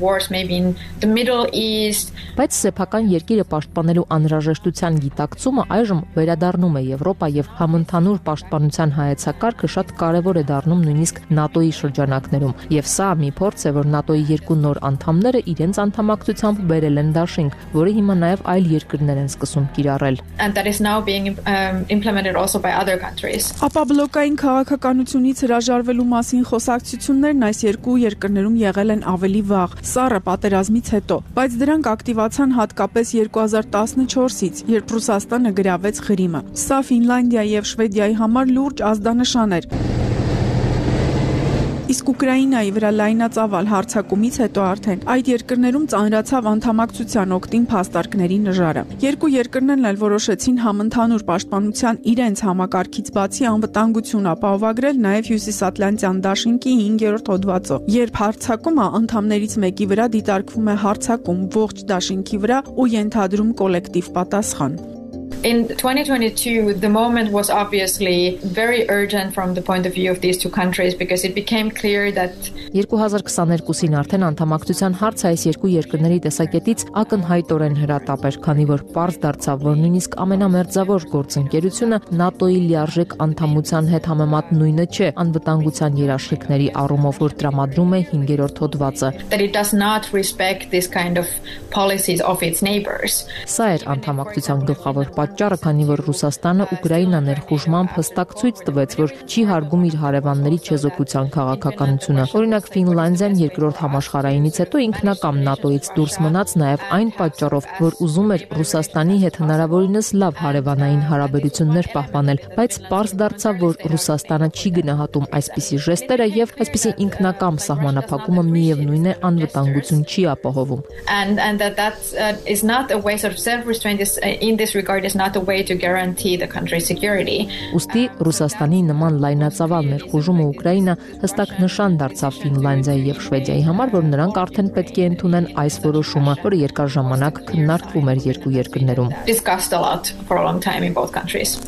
Բայց սեփական երկիրը պաշտպանելու անհրաժեշտության գիտակցումը այժմ վերադառնում է Եվրոպա եւ համընդհանուր պաշտպանության հայեցակարգը շատ կարեւոր է դառնում նույնիսկ ՆԱՏՕ-ի շրջանակներում եւ սա մի փորձ է, որ ՆԱՏՕ-ի երկու նոր անդամները իրենց անդամակցությամբ բերել են դաշինք, որը հիմա նաև այլ երկրներ են սկսում կիրառել։ And that is now being implemented also by other countries. Ապաբլոկային քաղաքականությունից հրաժարվելու մասին խոսակցություններն այս երկու երկրներում եղել են ավելի վաղ, Սառը պատերազմից հետո, բայց դրանք ակտիվացան հատկապես 2014-ից, երբ Ռուսաստանը գրավեց Ղրիմը։ Սա Ֆինլանդիայի եւ Շվեդիայի համար լուրջ ազդանշան էր։ Իսկ Ուկրաինայի վրա լայնածավալ հարձակումից հետո արդեն այդ երկրներում ծանրացավ անդամակցության օգտին փաստարկների նժարը։ Երկու երկրներն էլ որոշեցին համընդհանուր պաշտպանության իրենց համակարգից բացի անվտանգություն ապահովագրել նաև Հյուսիսատլանտյան դաշինքի 5-րդ հոդվածով, երբ հարձակումը անդամներից մեկի վրա դիտարկվում է հարձակում ողջ դաշինքի վրա ու ենթադրում կոլեկտիվ պատասխան։ In 2022, the moment was obviously very urgent from the point of view of these two countries because it became clear that 2022-ին արդեն անդամակցության հարցը այս երկու երկրների տեսակետից ակնհայտորեն հրատապ էր, քանի որ պարզ դարձավ, որ նույնիսկ ամենամերձավոր գործընկերությունը ՆԱՏՕ-ի լիարժեք անդամության հետ համեմատ նույնը չէ անվտանգության երաշխիքների առումով, որ տրամադրում է 5-րդ հոդվածը։ That it does not respect this kind of policies of its neighbors. Սա էր անդամակցության գլխավոր պատճառը, քանի որ Ռուսաստանը Ուկրաինա ներխուժմամբ հստակ ցույց տվեց, որ չի հարգում իր հարևանների չեզոքության քաղաքականությունը։ Օրինակ Ֆինլանդիան երկրորդ համաշխարհայինից հետո ինքնակամ ՆԱՏՕ-ից դուրս մնաց նաև այն պատճառով, որ ուզում էր Ռուսաստանի հետ հնարավորինս լավ հարևանային հարաբերություններ պահպանել, բայց պարզ դարձավ, որ Ռուսաստանը չի գնահատում այսպիսի ժեստերը եւ այսպիսի ինքնակամ սահմանափակումը միևնույն է անվտանգություն չի ապահովում։ And that is not a way, sort of self-restraint is in this regard is not a way to guarantee the country's security. Ոստի Ռուսաստանի նման լայնածավալ ներխուժումը Ուկրաինա հստակ նշան դարձավ Ֆինլանդիայի եւ Շվեդիայի համար, որ նրանք արդեն պետք է ընդունեն այս որոշումը, որը երկար ժամանակ քննարկվում էր երկու երկրներում։ Discussed a lot for a long time in both countries.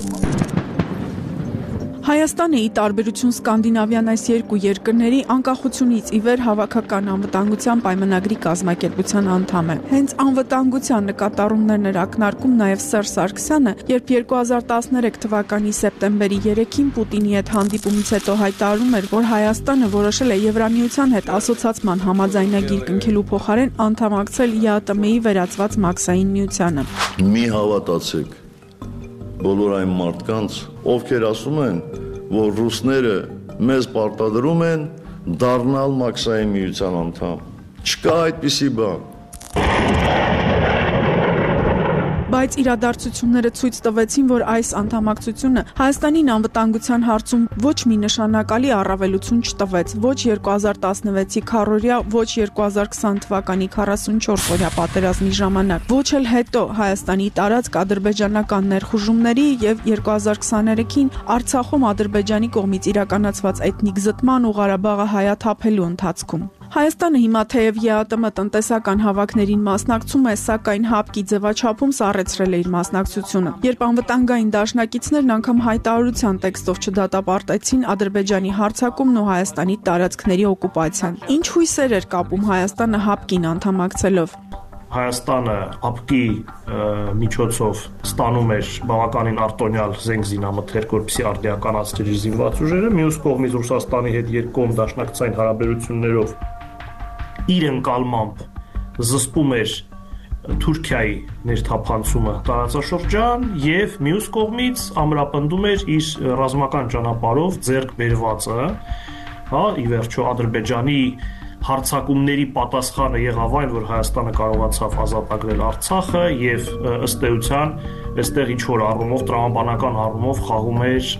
Հայաստանը ի տարբերություն Սկանդինավյան այս երկու երկրների անկախությունից ի վեր հավաքական անվտանգության պայմանագրի կազմակերպության անդամ է։ Հենց անվտանգության նկատառումներն էր ակնարկում նաև Սերժ Սարգսյանը, երբ 2013 թվականի սեպտեմբերի 3-ին Պուտինի հետ հանդիպումից հետո հայտարարում էր, որ Հայաստանը որոշել է Եվրամիության հետ ասոցացման համաձայնագիր կնքելու փոխարեն անդամակցել ԵԱՏՄ-ի վերածված մաքսային միությանը։ Մի հավատացեք բոլոր այն մարդկանց, ովքեր ասում են, որ ռուսները մեզ պարտադրում են դառնալ մաքսային միության անդամ։ Չկա այդպիսի բան։ Բայց իրադարձությունները ցույց տվեցին, որ այս անդամակցությունը Հայաստանին անվտանգության հարցում ոչ մի նշանակալի առավելություն չտվեց, ոչ 2016-ի քառորյա, ոչ 2020 թվականի 44-օրյա պատերազմի ժամանակ, ոչ էլ հետո Հայաստանի տարածք ադրբեջանական ներխուժումների եւ 2023-ին Արցախում Ադրբեջանի կողմից իրականացված էթնիկ զտման ու Ղարաբաղը հայաթափելու ընթացքում։ Հայաստանը հիմա թեև ԵԱՏՄ տնտեսական հավաքներին մասնակցում է, սակայն հապկի ձևաչափում սառեցրել է իր մասնակցությունը։ Երբ անվտանգային դաշնակիցներն անգամ հայտարարության տեքստով չդատապարտեցին Ադրբեջանի հարձակումն ու Հայաստանի տարածքների օկուպացիան։ Ինչ հույսեր էր կապում Հայաստանը հապկին անդամակցելով։ Հայաստանը հապկի միջոցով ստանում էր բավականին արտոնյալ զենք զինամթերք, որպեսզի արդիականացներ իր զինված ուժերը, մյուս կողմից Ռուսաստանի հետ երկկողմ դաշնակցային հարաբերություններով իր ընկալմամբ զսպում էր Թուրքիայի ներթափանցումը տարածաշրջան եւ մյուս կողմից ամրապնդում էր իր ռազմական ճանապարհով ձեռք բերվածը, ի վերջո Ադրբեջանի հարձակումների պատասխանը եղավ այն, որ Հայաստանը կարողացավ ազատագրել Արցախը եւ ըստ էության այստեղ ինչ որ առումով տրամաբանական առումով խաղում էր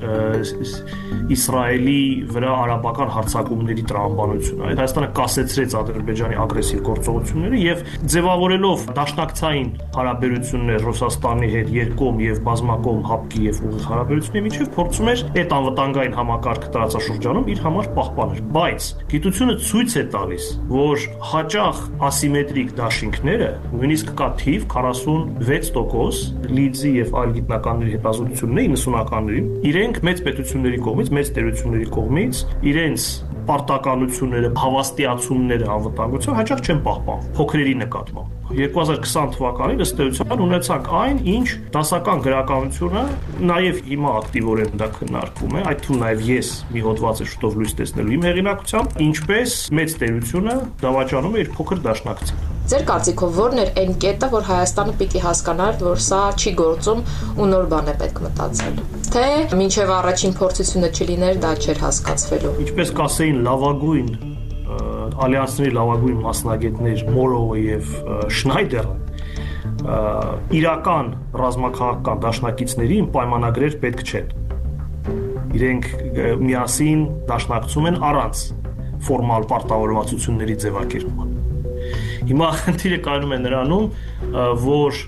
Իսրայելի վրա արաբական հարձակումների տրամաբանությունը։ Այդ Հայաստանը կասեցրեց Ադրբեջանի ագրեսիվ գործողությունները եւ ձևավորելով դաշնակցային հարաբերություններ Ռուսաստանի հետ երկկողմ եւ բազմակողմ հապկի եւ ուղիղ հարաբերությունների միջեւ փորձում էր այդ անվտանգային համակարգը տարածաշրջանում իր համար պահպանել։ Բայց գիտությունը ցույց է տալիս, որ հաճախ ասիմետրիկ դաշինքները, նույնիսկ կա թիվ 46% լիձի եւ այլ գիտնականների հետազոտությունների 90-ականներին, իրենք մեծ պետությունների կողմից, մեծ տերությունների կողմից իրենց պարտականությունները, հավաստիացումները անվտանգության հաճախ չեն պահպանում փոքրերի նկատմամբ։ 2020 թվականին ըստ էության ունեցանք այն, ինչ դասական գրականությունը նաև հիմա ակտիվորեն դա քննարկվում է, այդ թվում նաև ես մի հոդված է շուտով լույս տեսնելու իմ հեղինակությամբ, ինչպես մեծ տերությունը դավաճանում է իր փոքր դաշնակցին։ Ձեր կարծիքով ո՞րն էր այն կետը, որ Հայաստանը պիտի հասկանար, որ սա չի գործում ու նոր բան է պետք մտածել։ Թե մինչև առաջին փորձությունը չլիներ, դա չէր հասկացվելու։ Ինչպես կասեին լավագույն ալյանսների լավագույն մասնագետներ Մորովը եւ Շնայդերը, իրական ռազմաքաղաքական դաշնակիցներին պայմանագրեր պետք չեն։ Իրենք միասին դաշնակցում են առանց ֆորմալ պարտավորվածությունների ձևակերպման։ Հիմա խնդիրը կայանում է նրանում, որ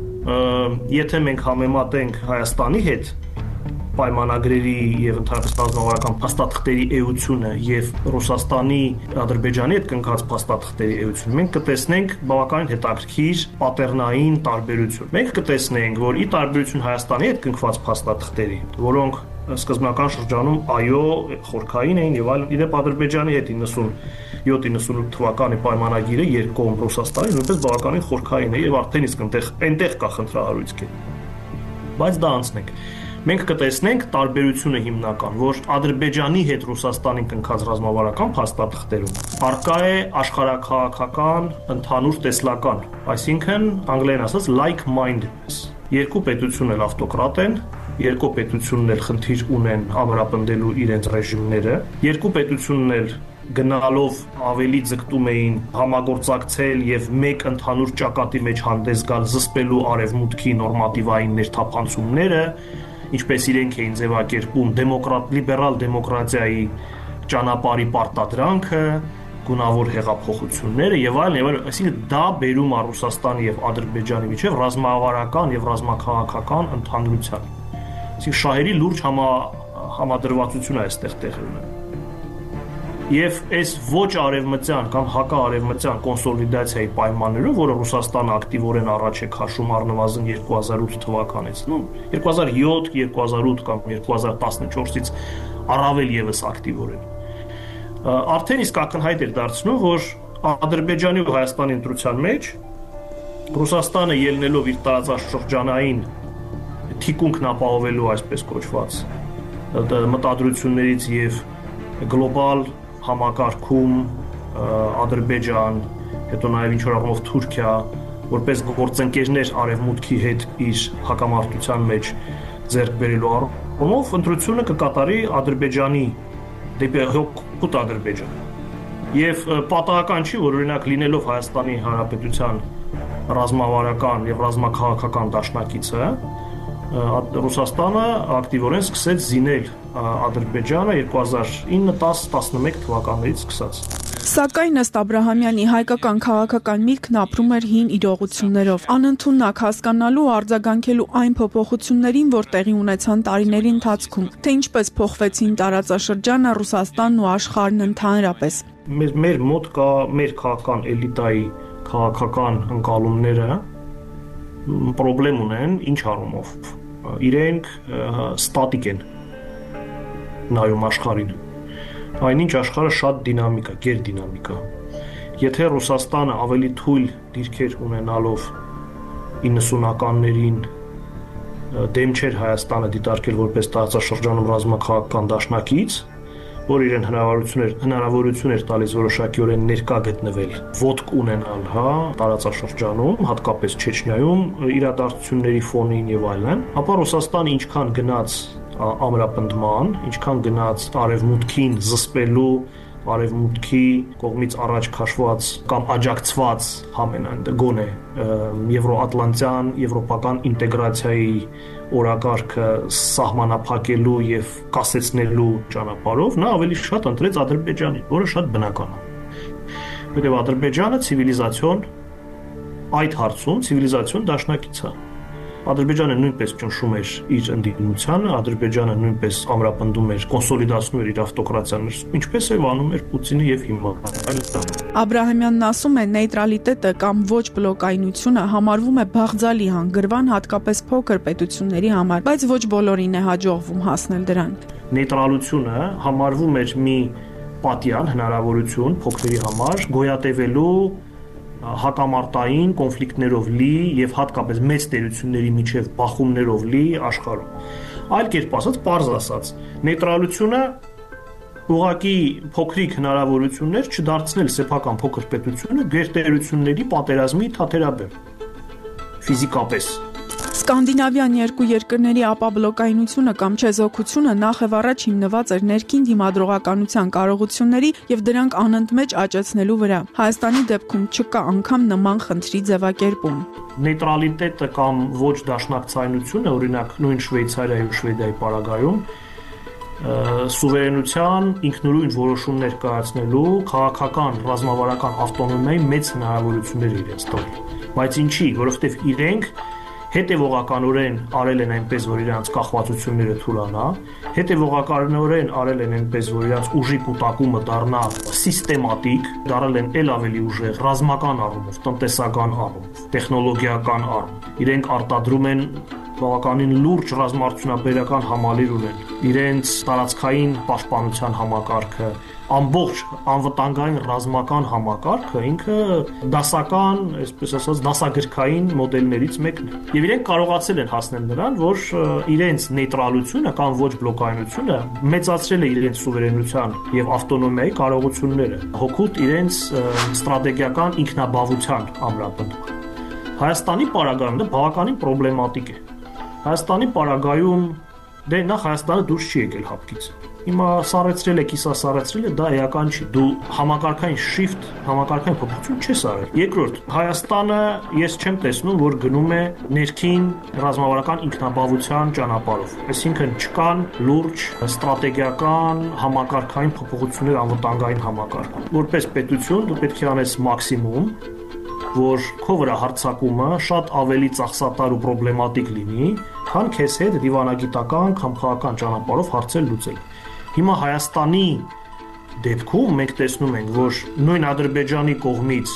եթե մենք համեմատենք Հայաստանի հետ պայմանագրերի եւ ընդհանրապես ռազմավարական փաստաթղթերի էությունը եւ Ռուսաստանի, Ադրբեջանի հետ կնքած փաստաթղթերի էությունը, մենք կտեսնենք բավականին հետաքրքիր պատեռնային տարբերություն։ Մենք կտեսնենք, որ ի տարբերություն Հայաստանի հետ կնքված փաստաթղթերի, որոնք սկզբնական շրջանում այո խորքային էին եւ այլն, իդեպ Ադրբեջանի հետ 97-98 թվականի պայմանագիրը երկկողմ Ռուսաստանի նույնպես բավականին խորքային է եւ արդեն իսկ այնտեղ կա խնդրահարույց։ Բայց դա անցնենք։ Մենք կտեսնենք տարբերությունը հիմնական, որ Ադրբեջանի հետ Ռուսաստանին կնքած ռազմավարական փաստաթղթերում առկա է աշխարհաքաղաքական ընդհանուր տեսլական, այսինքն անգլերեն ասած like-mindedness։ Երկու պետությունն էլ ավտոկրատ են, երկու պետությունն էլ խնդիր ունեն ամրապնդելու իրենց ռեժիմները, երկու պետությունն էլ գնալով ավելի ձգտում էին համագործակցել եւ մեկ ընդհանուր ճակատի մեջ հանդես գալ զսպելու արևմուտքի նորմատիվային ներթափանցումները, ինչպես իրենք էին ձևակերպում լիբերալ դեմոկրատիայի ճանապարհի պարտադրանքը, գունավոր հեղափոխությունները եւ այլն, այսինքն դա բերում է Ռուսաստանի եւ Ադրբեջանի միջեւ ռազմավարական եւ ռազմաքաղաքական ընդհանրության։ Այսինքն շահերի լուրջ համադրվածություն է այստեղ տեղի ունենում։ Եվ այս ոչ արևմտյան կամ հակաարևմտյան կոնսոլիդացիայի պայմաններով, որը Ռուսաստանը ակտիվորեն առաջ է քաշում առնվազն 2008 թվականից, 2007, 2008 կամ 2014-ից առավել եւս ակտիվորեն։ Արդեն իսկ ակնհայտ էր դարձնում, որ Ադրբեջանի ու Հայաստանի ընտրության մեջ Ռուսաստանը ելնելով իր տարածաշրջանային թիկունքն ապահովելու այսպես կոչված մտադրություններից եւ գլոբալ համակարգում Ադրբեջան, հետո նաև ինչ-որ առումով Թուրքիա, որպես գործընկերներ արևմուտքի հետ իր հակամարտության մեջ ձեռք բերելու առումով ընտրությունը կկատարի Ադրբեջանի դեպի հօգուտ Ադրբեջան։ Եվ պատահական չի, որ օրինակ լինելով Հայաստանի Հանրապետության ռազմավարական եւ ռազմաքաղաքական դաշնակիցը, Ռուսաստանը ակտիվորեն սկսեց զինել Ադրբեջանը 2009-10-11 թվականներից սկսած։ Սակայն ըստ Աբրահամյանի հայկական քաղաքական միտքն ապրում էր հին իրողություններով, անընդունակ հասկանալու ու արձագանքելու այն փոփոխություններին, որ տեղի ունեցան տարիների ընթացքում, թե ինչպես փոխվեցին տարածաշրջանը, Ռուսաստանն ու աշխարհն ընդհանրապես։ Մեր մոտ կա մեր քաղաքական էլիտայի քաղաքական ընկալումները պրոբլեմ ունեն ինչ առումով։ Իրենք ստատիկ են նայում աշխարհին։ Այնինչ աշխարհը շատ դինամիկ է, գերդինամիկ է։ Եթե Ռուսաստանը ավելի թույլ դիրքեր ունենալով 90-ականներին դեմ չէր Հայաստանը դիտարկել որպես տարածաշրջանում ռազմաքաղաքական դաշնակից, որ իրեն հնարավորություն էր տալիս որոշակիորեն ներկա գտնվել, ոտք ունենալ, տարածաշրջանում, հատկապես Չեչնիայում իրադարձությունների ֆոնին եւ այլն, ապա Ռուսաստանը ինչքան գնաց ամրապնդման, ինչքան գնաց արևմուտքին զսպելու, արևմուտքի կողմից առաջ քաշված կամ աջակցված համենայն գոնե եվրոատլանտյան, եվրոպական ինտեգրացիայի օրակարգը սահմանափակելու եւ կասեցնելու ճանապարհով նա ավելի շատ ընտրեց Ադրբեջանին, որը շատ բնական է։ Որտեղ Ադրբեջանը ցիվիլիզացիոն այդ հարցում ցիվիլիզացիոն դաշնակից է։ Ադրբեջանը նույնպես ճնշում էր իր ընդդիմությանը, Ադրբեջանը նույնպես ամրապնդում էր, կոնսոլիդացնում էր իր ավտոկրատիան, ինչպես եւ անում էր Պուտինը եւ հիմա։ Աբրահամյանն ասում է, նեյտրալիտետը կամ ոչ բլոկայնությունը համարվում է բաղձալի հանգրվան հատկապես փոքր պետությունների համար, բայց ոչ բոլորին է հաջողվում հասնել դրան։ Նեյտրալությունը համարվում էր մի պատյան հնարավորություն փոքրերի համար գոյատևելու հակամարտային կոնֆլիկտներով լի եւ հատկապես մեծ տերությունների միջև բախումներով լի աշխարհում։ Այլ կերպ ասած, պարզ ասած, նեյտրալությունը ուղղակի փոքրիկ հնարավորություններ չդարձնել սեփական փոքր պետությունը գերտերությունների պատերազմի թաթերաբեմ ֆիզիկապես։ Սկանդինավյան երկու երկրների ապաբլոկայնությունը կամ չեզոքությունը նախ եւ առաջ հիմնված էր ներքին դիմադրողականության կարողությունների եւ դրանք անընդմեջ աճեցնելու վրա։ Հայաստանի դեպքում չկա անգամ նման խնդրի ձևակերպում։ Նեյտրալիտետը կամ ոչ դաշնակցայնությունը, օրինակ նույն Շվեյցարիայի ու Շվեդիայի պարագայում, սուվերենության ինքնուրույն որոշումներ կայացնելու քաղաքական ռազմավարական ավտոնոմիայի մեծ հնարավորություններ իրենց տվել։ Բայց ինչի, որովհետև իրենք հետևողականորեն արել են այնպես, որ իրանց կախվածությունները թուլանա, հետևողականորեն արել են այնպես, որ իրանց ուժի կուտակումը դառնա սիստեմատիկ, դառել են ել ավելի ուժեղ ռազմական առումով, տնտեսական առումով, տեխնոլոգիական առումով։ Իրենք արտադրում են բավականին լուրջ ռազմաարդյունաբերական համալիր ունեն, իրենց տարածքային պաշտպանության համակարգը, ամբողջ անվտանգային ռազմական համակարգը ինքը դասական, այսպես ասած, դասագրքային մոդելներից մեկն է։ Եվ իրենք կարողացել են հասնել նրան, որ իրենց նեյտրալությունը կամ ոչ բլոկայնությունը մեծացրել է իրենց սուվերենության եւ ավտոնոմիայի կարողությունները, հօգուտ իրենց ստրատեգիական ինքնաբավության ամրապնդում։ Հայաստանի պարագայում դա բավականին պրոբլեմատիկ է։ Հայաստանի պարագայում դե նախ Հայաստանը դուրս չի եկել հապկից։ Հիմա սառեցրել է, կիսասառեցրել է, դա էական չի։ Դու համակարգային shift, համակարգային փոփոխություն չես արել։ Երկրորդ, Հայաստանը ես չեմ տեսնում, որ գնում է ներքին ռազմավարական ինքնաբավության ճանապարհով։ Այսինքն չկան լուրջ ստրատեգիական համակարգային փոփոխություններ անվտանգային համակարգում։ Որպես պետություն դու պետք է անես մաքսիմում, որ քո վրա հարձակումը շատ ավելի ծախսատար ու պրոբլեմատիկ լինի, քան քեզ հետ դիվանագիտական կամ քաղաքական ճանապարհով հարցեր լուծել։ Հիմա Հայաստանի դեպքում մենք տեսնում ենք, որ նույն Ադրբեջանի կողմից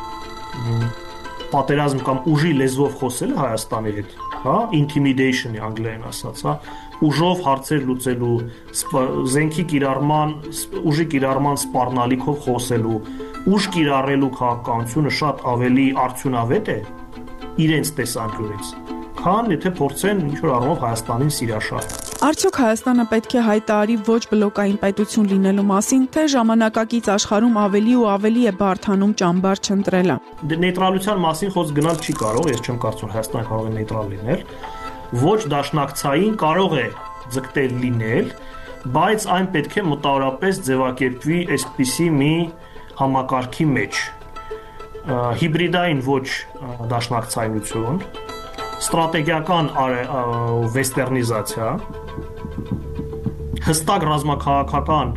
պատերազմ կամ ուժի լեզվով խոսելը Հայաստանի հետ, հա, intimidation-ի անգլերեն ասած, հա, ուժով հարցեր լուծելու, զենքի կիրառման, ուժի կիրառման սպառնալիքով խոսելու, ուժ կիրառելու քաղաքականությունը շատ ավելի արդյունավետ է իրենց տեսանկյունից, քան եթե փորձեն ինչ-որ առումով Հայաստանին սիրաշահել։ Արդյոք Հայաստանը պետք է հայտարարի ոչ բլոկային պետություն լինելու մասին, թե ժամանակակից աշխարհում ավելի ու ավելի է բարդանում ճամբար չընտրելը։ Նեյտրալության մասին խոսք գնալ չի կարող, ես չեմ կարծում Հայաստանը կարող է նեյտրալ լինել։ Ոչ դաշնակցային կարող է ձգտել լինել, բայց այն պետք է մոտավորապես ձևակերպվի այսպիսի մի համակարգի մեջ, հիբրիդային ոչ դաշնակցայնություն, ստրատեգիական վեստերնիզացիա, հստակ ռազմաքաղաքական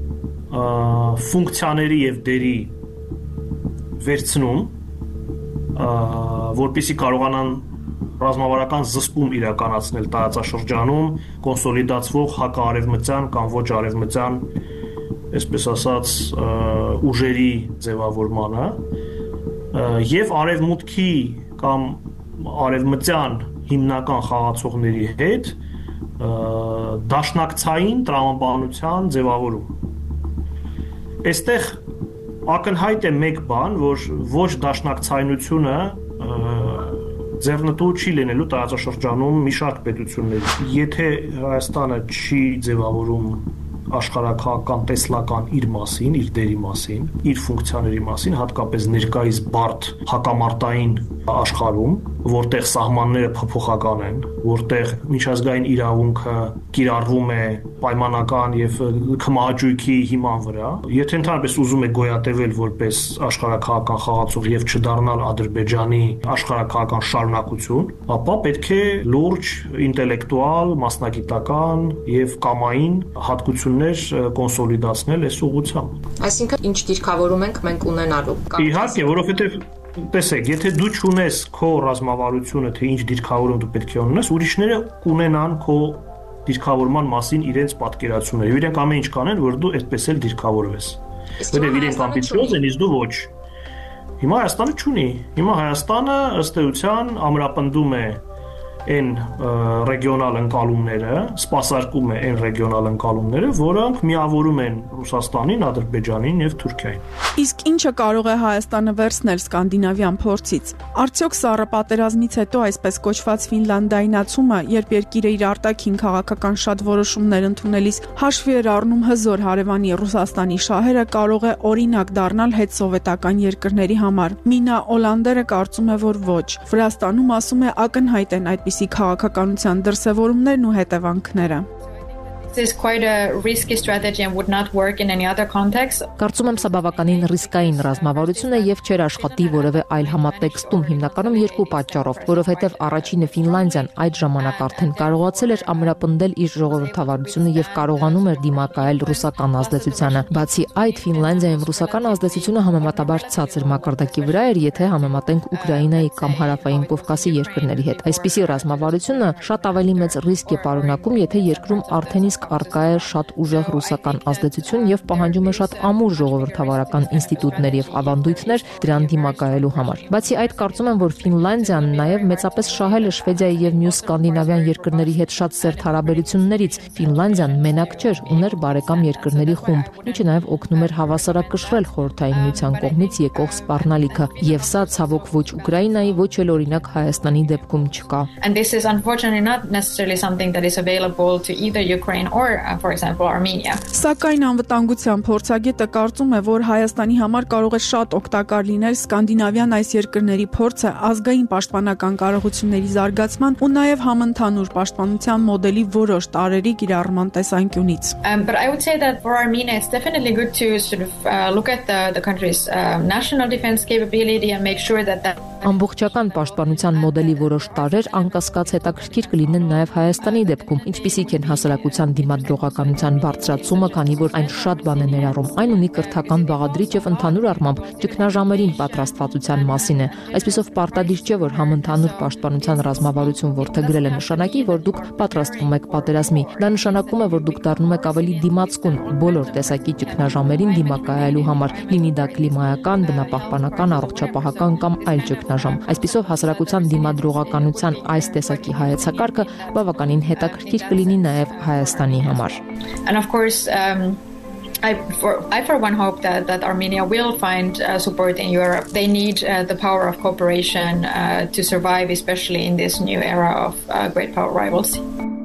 ֆունկցիաների եւ դերի վերցնում, որպեսզի կարողանան ռազմավարական զսպում իրականացնել տարածաշրջանում կոնսոլիդացվող հակաարևմտյան կամ ոչ արևմտյան, այսպես ասած, ուժերի ձևավորմանը եւ արևմուտքի կամ արևմտյան հիմնական խաղացողների հետ դաշնակցային տրամաբանության ձևավորում։ Այստեղ ակնհայտ է մեկ բան, որ ոչ դաշնակցայնությունը ձեռնտու չի լինելու տարածաշրջանում մի շարք պետությունների։ Եթե Հայաստանը չի ձևավորում աշխարհակաղակական տեսլական իր մասին, իր դերի մասին, իր ֆունկցիաների մասին, հատկապես ներկայիս բարդ հակամարտային աշխարհում, որտեղ սահմանները փոփոխական են, որտեղ միջազգային իրավունքը կիրառվում է պայմանական եւ քմահաճույքի հիման վրա, եթե ընդհանրապես ուզում է գոյատևել որպես աշխարհակաղակական խաղացող եւ չդառնալ Ադրբեջանի աշխարհակաղակական շարունակություն, ապա պետք է լուրջ ինտելեկտուալ, մասնագիտական եւ կամային հատկություններ կոնսոլիդացնել այս ուղղությամբ։ Այսինքն ինչ դիրքավորում ենք մենք ունենալու։ Իհարկե, որովհետեւ տեսեք, եթե դու չունես քո ռազմավարությունը, թե ինչ դիրքավորում դու պետք է ունենաս, ուրիշները կունենան քո դիրքավորման մասին իրենց պատկերացումները։ Իրենք ամեն ինչ կանեն, որ դու այդպես էլ դիրքավորվես։ Որտեղ իրենք ամբիցիոզ են, իսկ դու ոչ։ Հիմա Հայաստանը չունի։ Հիմա Հայաստանը ըստ էության ամրապնդում է այն ռեգիոնալ ընկալումները, սպասարկում է այն ռեգիոնալ ընկալումները, որոնք միավորում են Ռուսաստանին, Ադրբեջանին եւ Թուրքիային։ Իսկ ինչը կարող է Հայաստանը վերցնել սկանդինավյան փորձից։ Արդյոք սառը պատերազմից հետո այսպես կոչված ֆինլանդայնացումը, երբ երկիրը իր արտաքին քաղաքական շատ որոշումներ ընդունելիս հաշվի էր առնում հզոր հարևանի Ռուսաստանի շահերը, կարող է օրինակ դառնալ հետսովետական երկրների համար։ Մինա Օլանդերը կարծում է, որ ոչ։ Վրաստանում ասում է ակնհայտ են այդպիսի քաղաքականության դրսևորումներն ու հետևանքները։ This is quite a risky strategy and would not work in any other context. Կարծում եմ սա բավականին ռիսկային ռազմավարություն է եւ չէր աշխատի որևէ այլ համատեքստում, հիմնականում երկու պատճառով, որովհետեւ առաջինը Ֆինլանդիան այդ ժամանակ արդեն կարողացել էր ամրապնդել իր ժողովրդավարությունը եւ կարողանում էր դիմակայել ռուսական ազդեցությանը։ Բացի այդ, Ֆինլանդիայում ռուսական ազդեցությունը համեմատաբար ցածր մակարդակի վրա էր, եթե համեմատենք Ուկրաինայի կամ Հարավային Կովկասի երկրների հետ։ Այսպիսի ռազմավարությունը շատ ավելի մեծ ռիսկ է պարունակում, եթե երկրում արդեն իսկ արկա է շատ ուժեղ ռուսական ազդեցություն եւ պահանջում է շատ ամուր ժողովրդավարական ինստիտուտներ եւ ավանդույթներ դրան դիմակայելու համար։ Բացի այդ, կարծում եմ, որ Ֆինլանդիան նաեւ մեծապես շահել է Շվեդիայի եւ մյուս սկանդինավյան երկրների հետ շատ սերտ հարաբերություններից։ Ֆինլանդիան մենակ չէր, ուներ բարեկամ երկրների խումբ, ինչը նաեւ օգնում էր հավասարակշռել Խորհրդային Միության կողմից եկող սպառնալիքը, եւ սա ցավոք ոչ Ուկրաինայի, ոչ էլ օրինակ Հայաստանի դեպքում չկա։ And this is unfortunately not necessarily something that is available to either Ukraine or, for example, Armenia. Սակայն անվտանգության փորձագետը կարծում է, որ Հայաստանի համար կարող է շատ օգտակար լինել սկանդինավյան այս երկրների փորձը ազգային պաշտպանական կարողությունների զարգացման ու նաև համընդհանուր պաշտպանության մոդելի որոշ տարրերի կիրառման տեսանկյունից։ But I would say that for Armenia it's definitely good to sort of look at the country's national defense capability and make sure that Ամբողջական պաշտպանության մոդելի որոշ տարրեր անկասկած հետաքրքիր կլինեն նաև Հայաստանի դեպքում, ինչպիսիք են հասարակության դիմադրողականության բարձրացումը, քանի որ այն շատ բան է ներառում։ Այն ունի կրթական բաղադրիչ եւ ընդհանուր առմամբ ճգնաժամերին պատրաստվածության մասին է։ Այսպիսով պարտադիր չէ, որ համընդհանուր պաշտպանության ռազմավարություն որդեգրելը նշանակի, որ դուք պատրաստվում եք պատերազմի։ Դա նշանակում է, որ դուք դառնում եք ավելի դիմացկուն բոլոր տեսակի ճգնաժամերին դիմակայելու համար, լինի դա կլիմայական, բնապահպանական, առողջապահական կամ այլ ճգնաժամ։ Այսպիսով հասարակության դիմադրողականության այս տեսակի հայեցակարգը բավականին հետաքրքիր կլինի նաև Հայաստանի համար։ And of course I for one hope that Armenia will find support in Europe. They need the power of cooperation to survive, especially in this new era of great power rivals.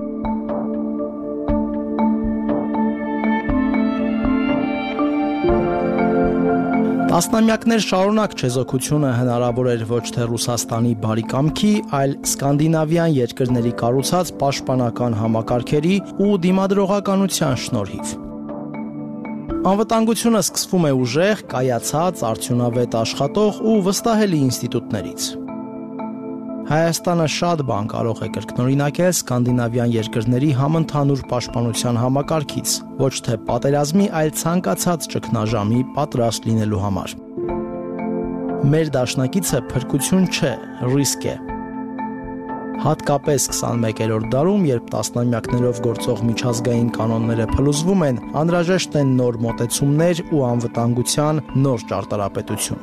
Տասնամյակներ շարունակ չեզոքությունը հնարավոր էր ոչ թե Ռուսաստանի բարի կամքի, այլ սկանդինավյան երկրների կառուցած պաշտպանական համակարգերի ու դիմադրողականության շնորհիվ։ Անվտանգությունը սկսվում է ուժեղ, կայացած, արդյունավետ աշխատող ու վստահելի ինստիտուտներից։ Հայաստանը շատ բան կարող է կրկնօրինակել սկանդինավյան երկրների համընդհանուր պաշտպանության համակարգից, ոչ թե պատերազմի, այլ ցանկացած ճգնաժամի պատրաստ լինելու համար։ Մեր դաշնակիցը փրկություն չէ, ռիսկ է։ Հատկապես 21-րդ դարում, երբ տասնամյակներով գործող միջազգային կանոնները փլուզվում են, անհրաժեշտ են նոր մոտեցումներ ու անվտանգության նոր ճարտարապետություն։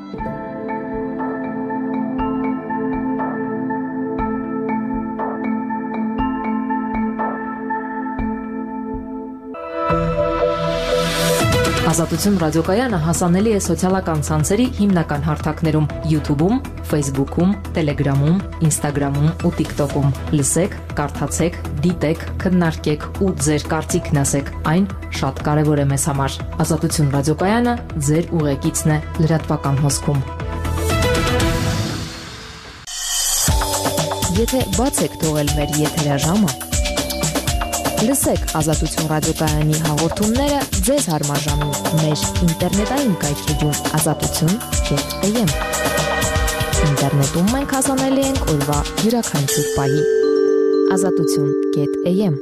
Ազատություն ռադիոկայանը հասանելի է սոցիալական ցանցերի հիմնական հարթակներում՝ YouTube-ում, Facebook-ում, Telegram-ում, Instagram-ում ու TikTok-ում։ Լսեք, կարդացեք, դիտեք, քննարկեք ու ձեր կարծիքն ասեք։ Այն շատ կարևոր է մեզ համար։ Ազատություն ռադիոկայանը ձեր ուղեկիցն է լրատվական հոսքում։ Եթե բաց եք թողել մեր եթերաժամը, լսեք Ազատություն ռադիոկայանի հաղորդումները ձեզ հարմարժամին մեր ինտերնետային կայքեջում azatutun.am։ Ինտերնետում մենք հասանելի ենք օրվա յուրաքանչյուր պահի։ azatutun.am։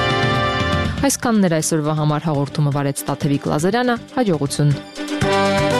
Այսքանն էր այսօրվա համար հաղորդումը վարեց Տաթևիկ Լազարյանը, հաջողություն։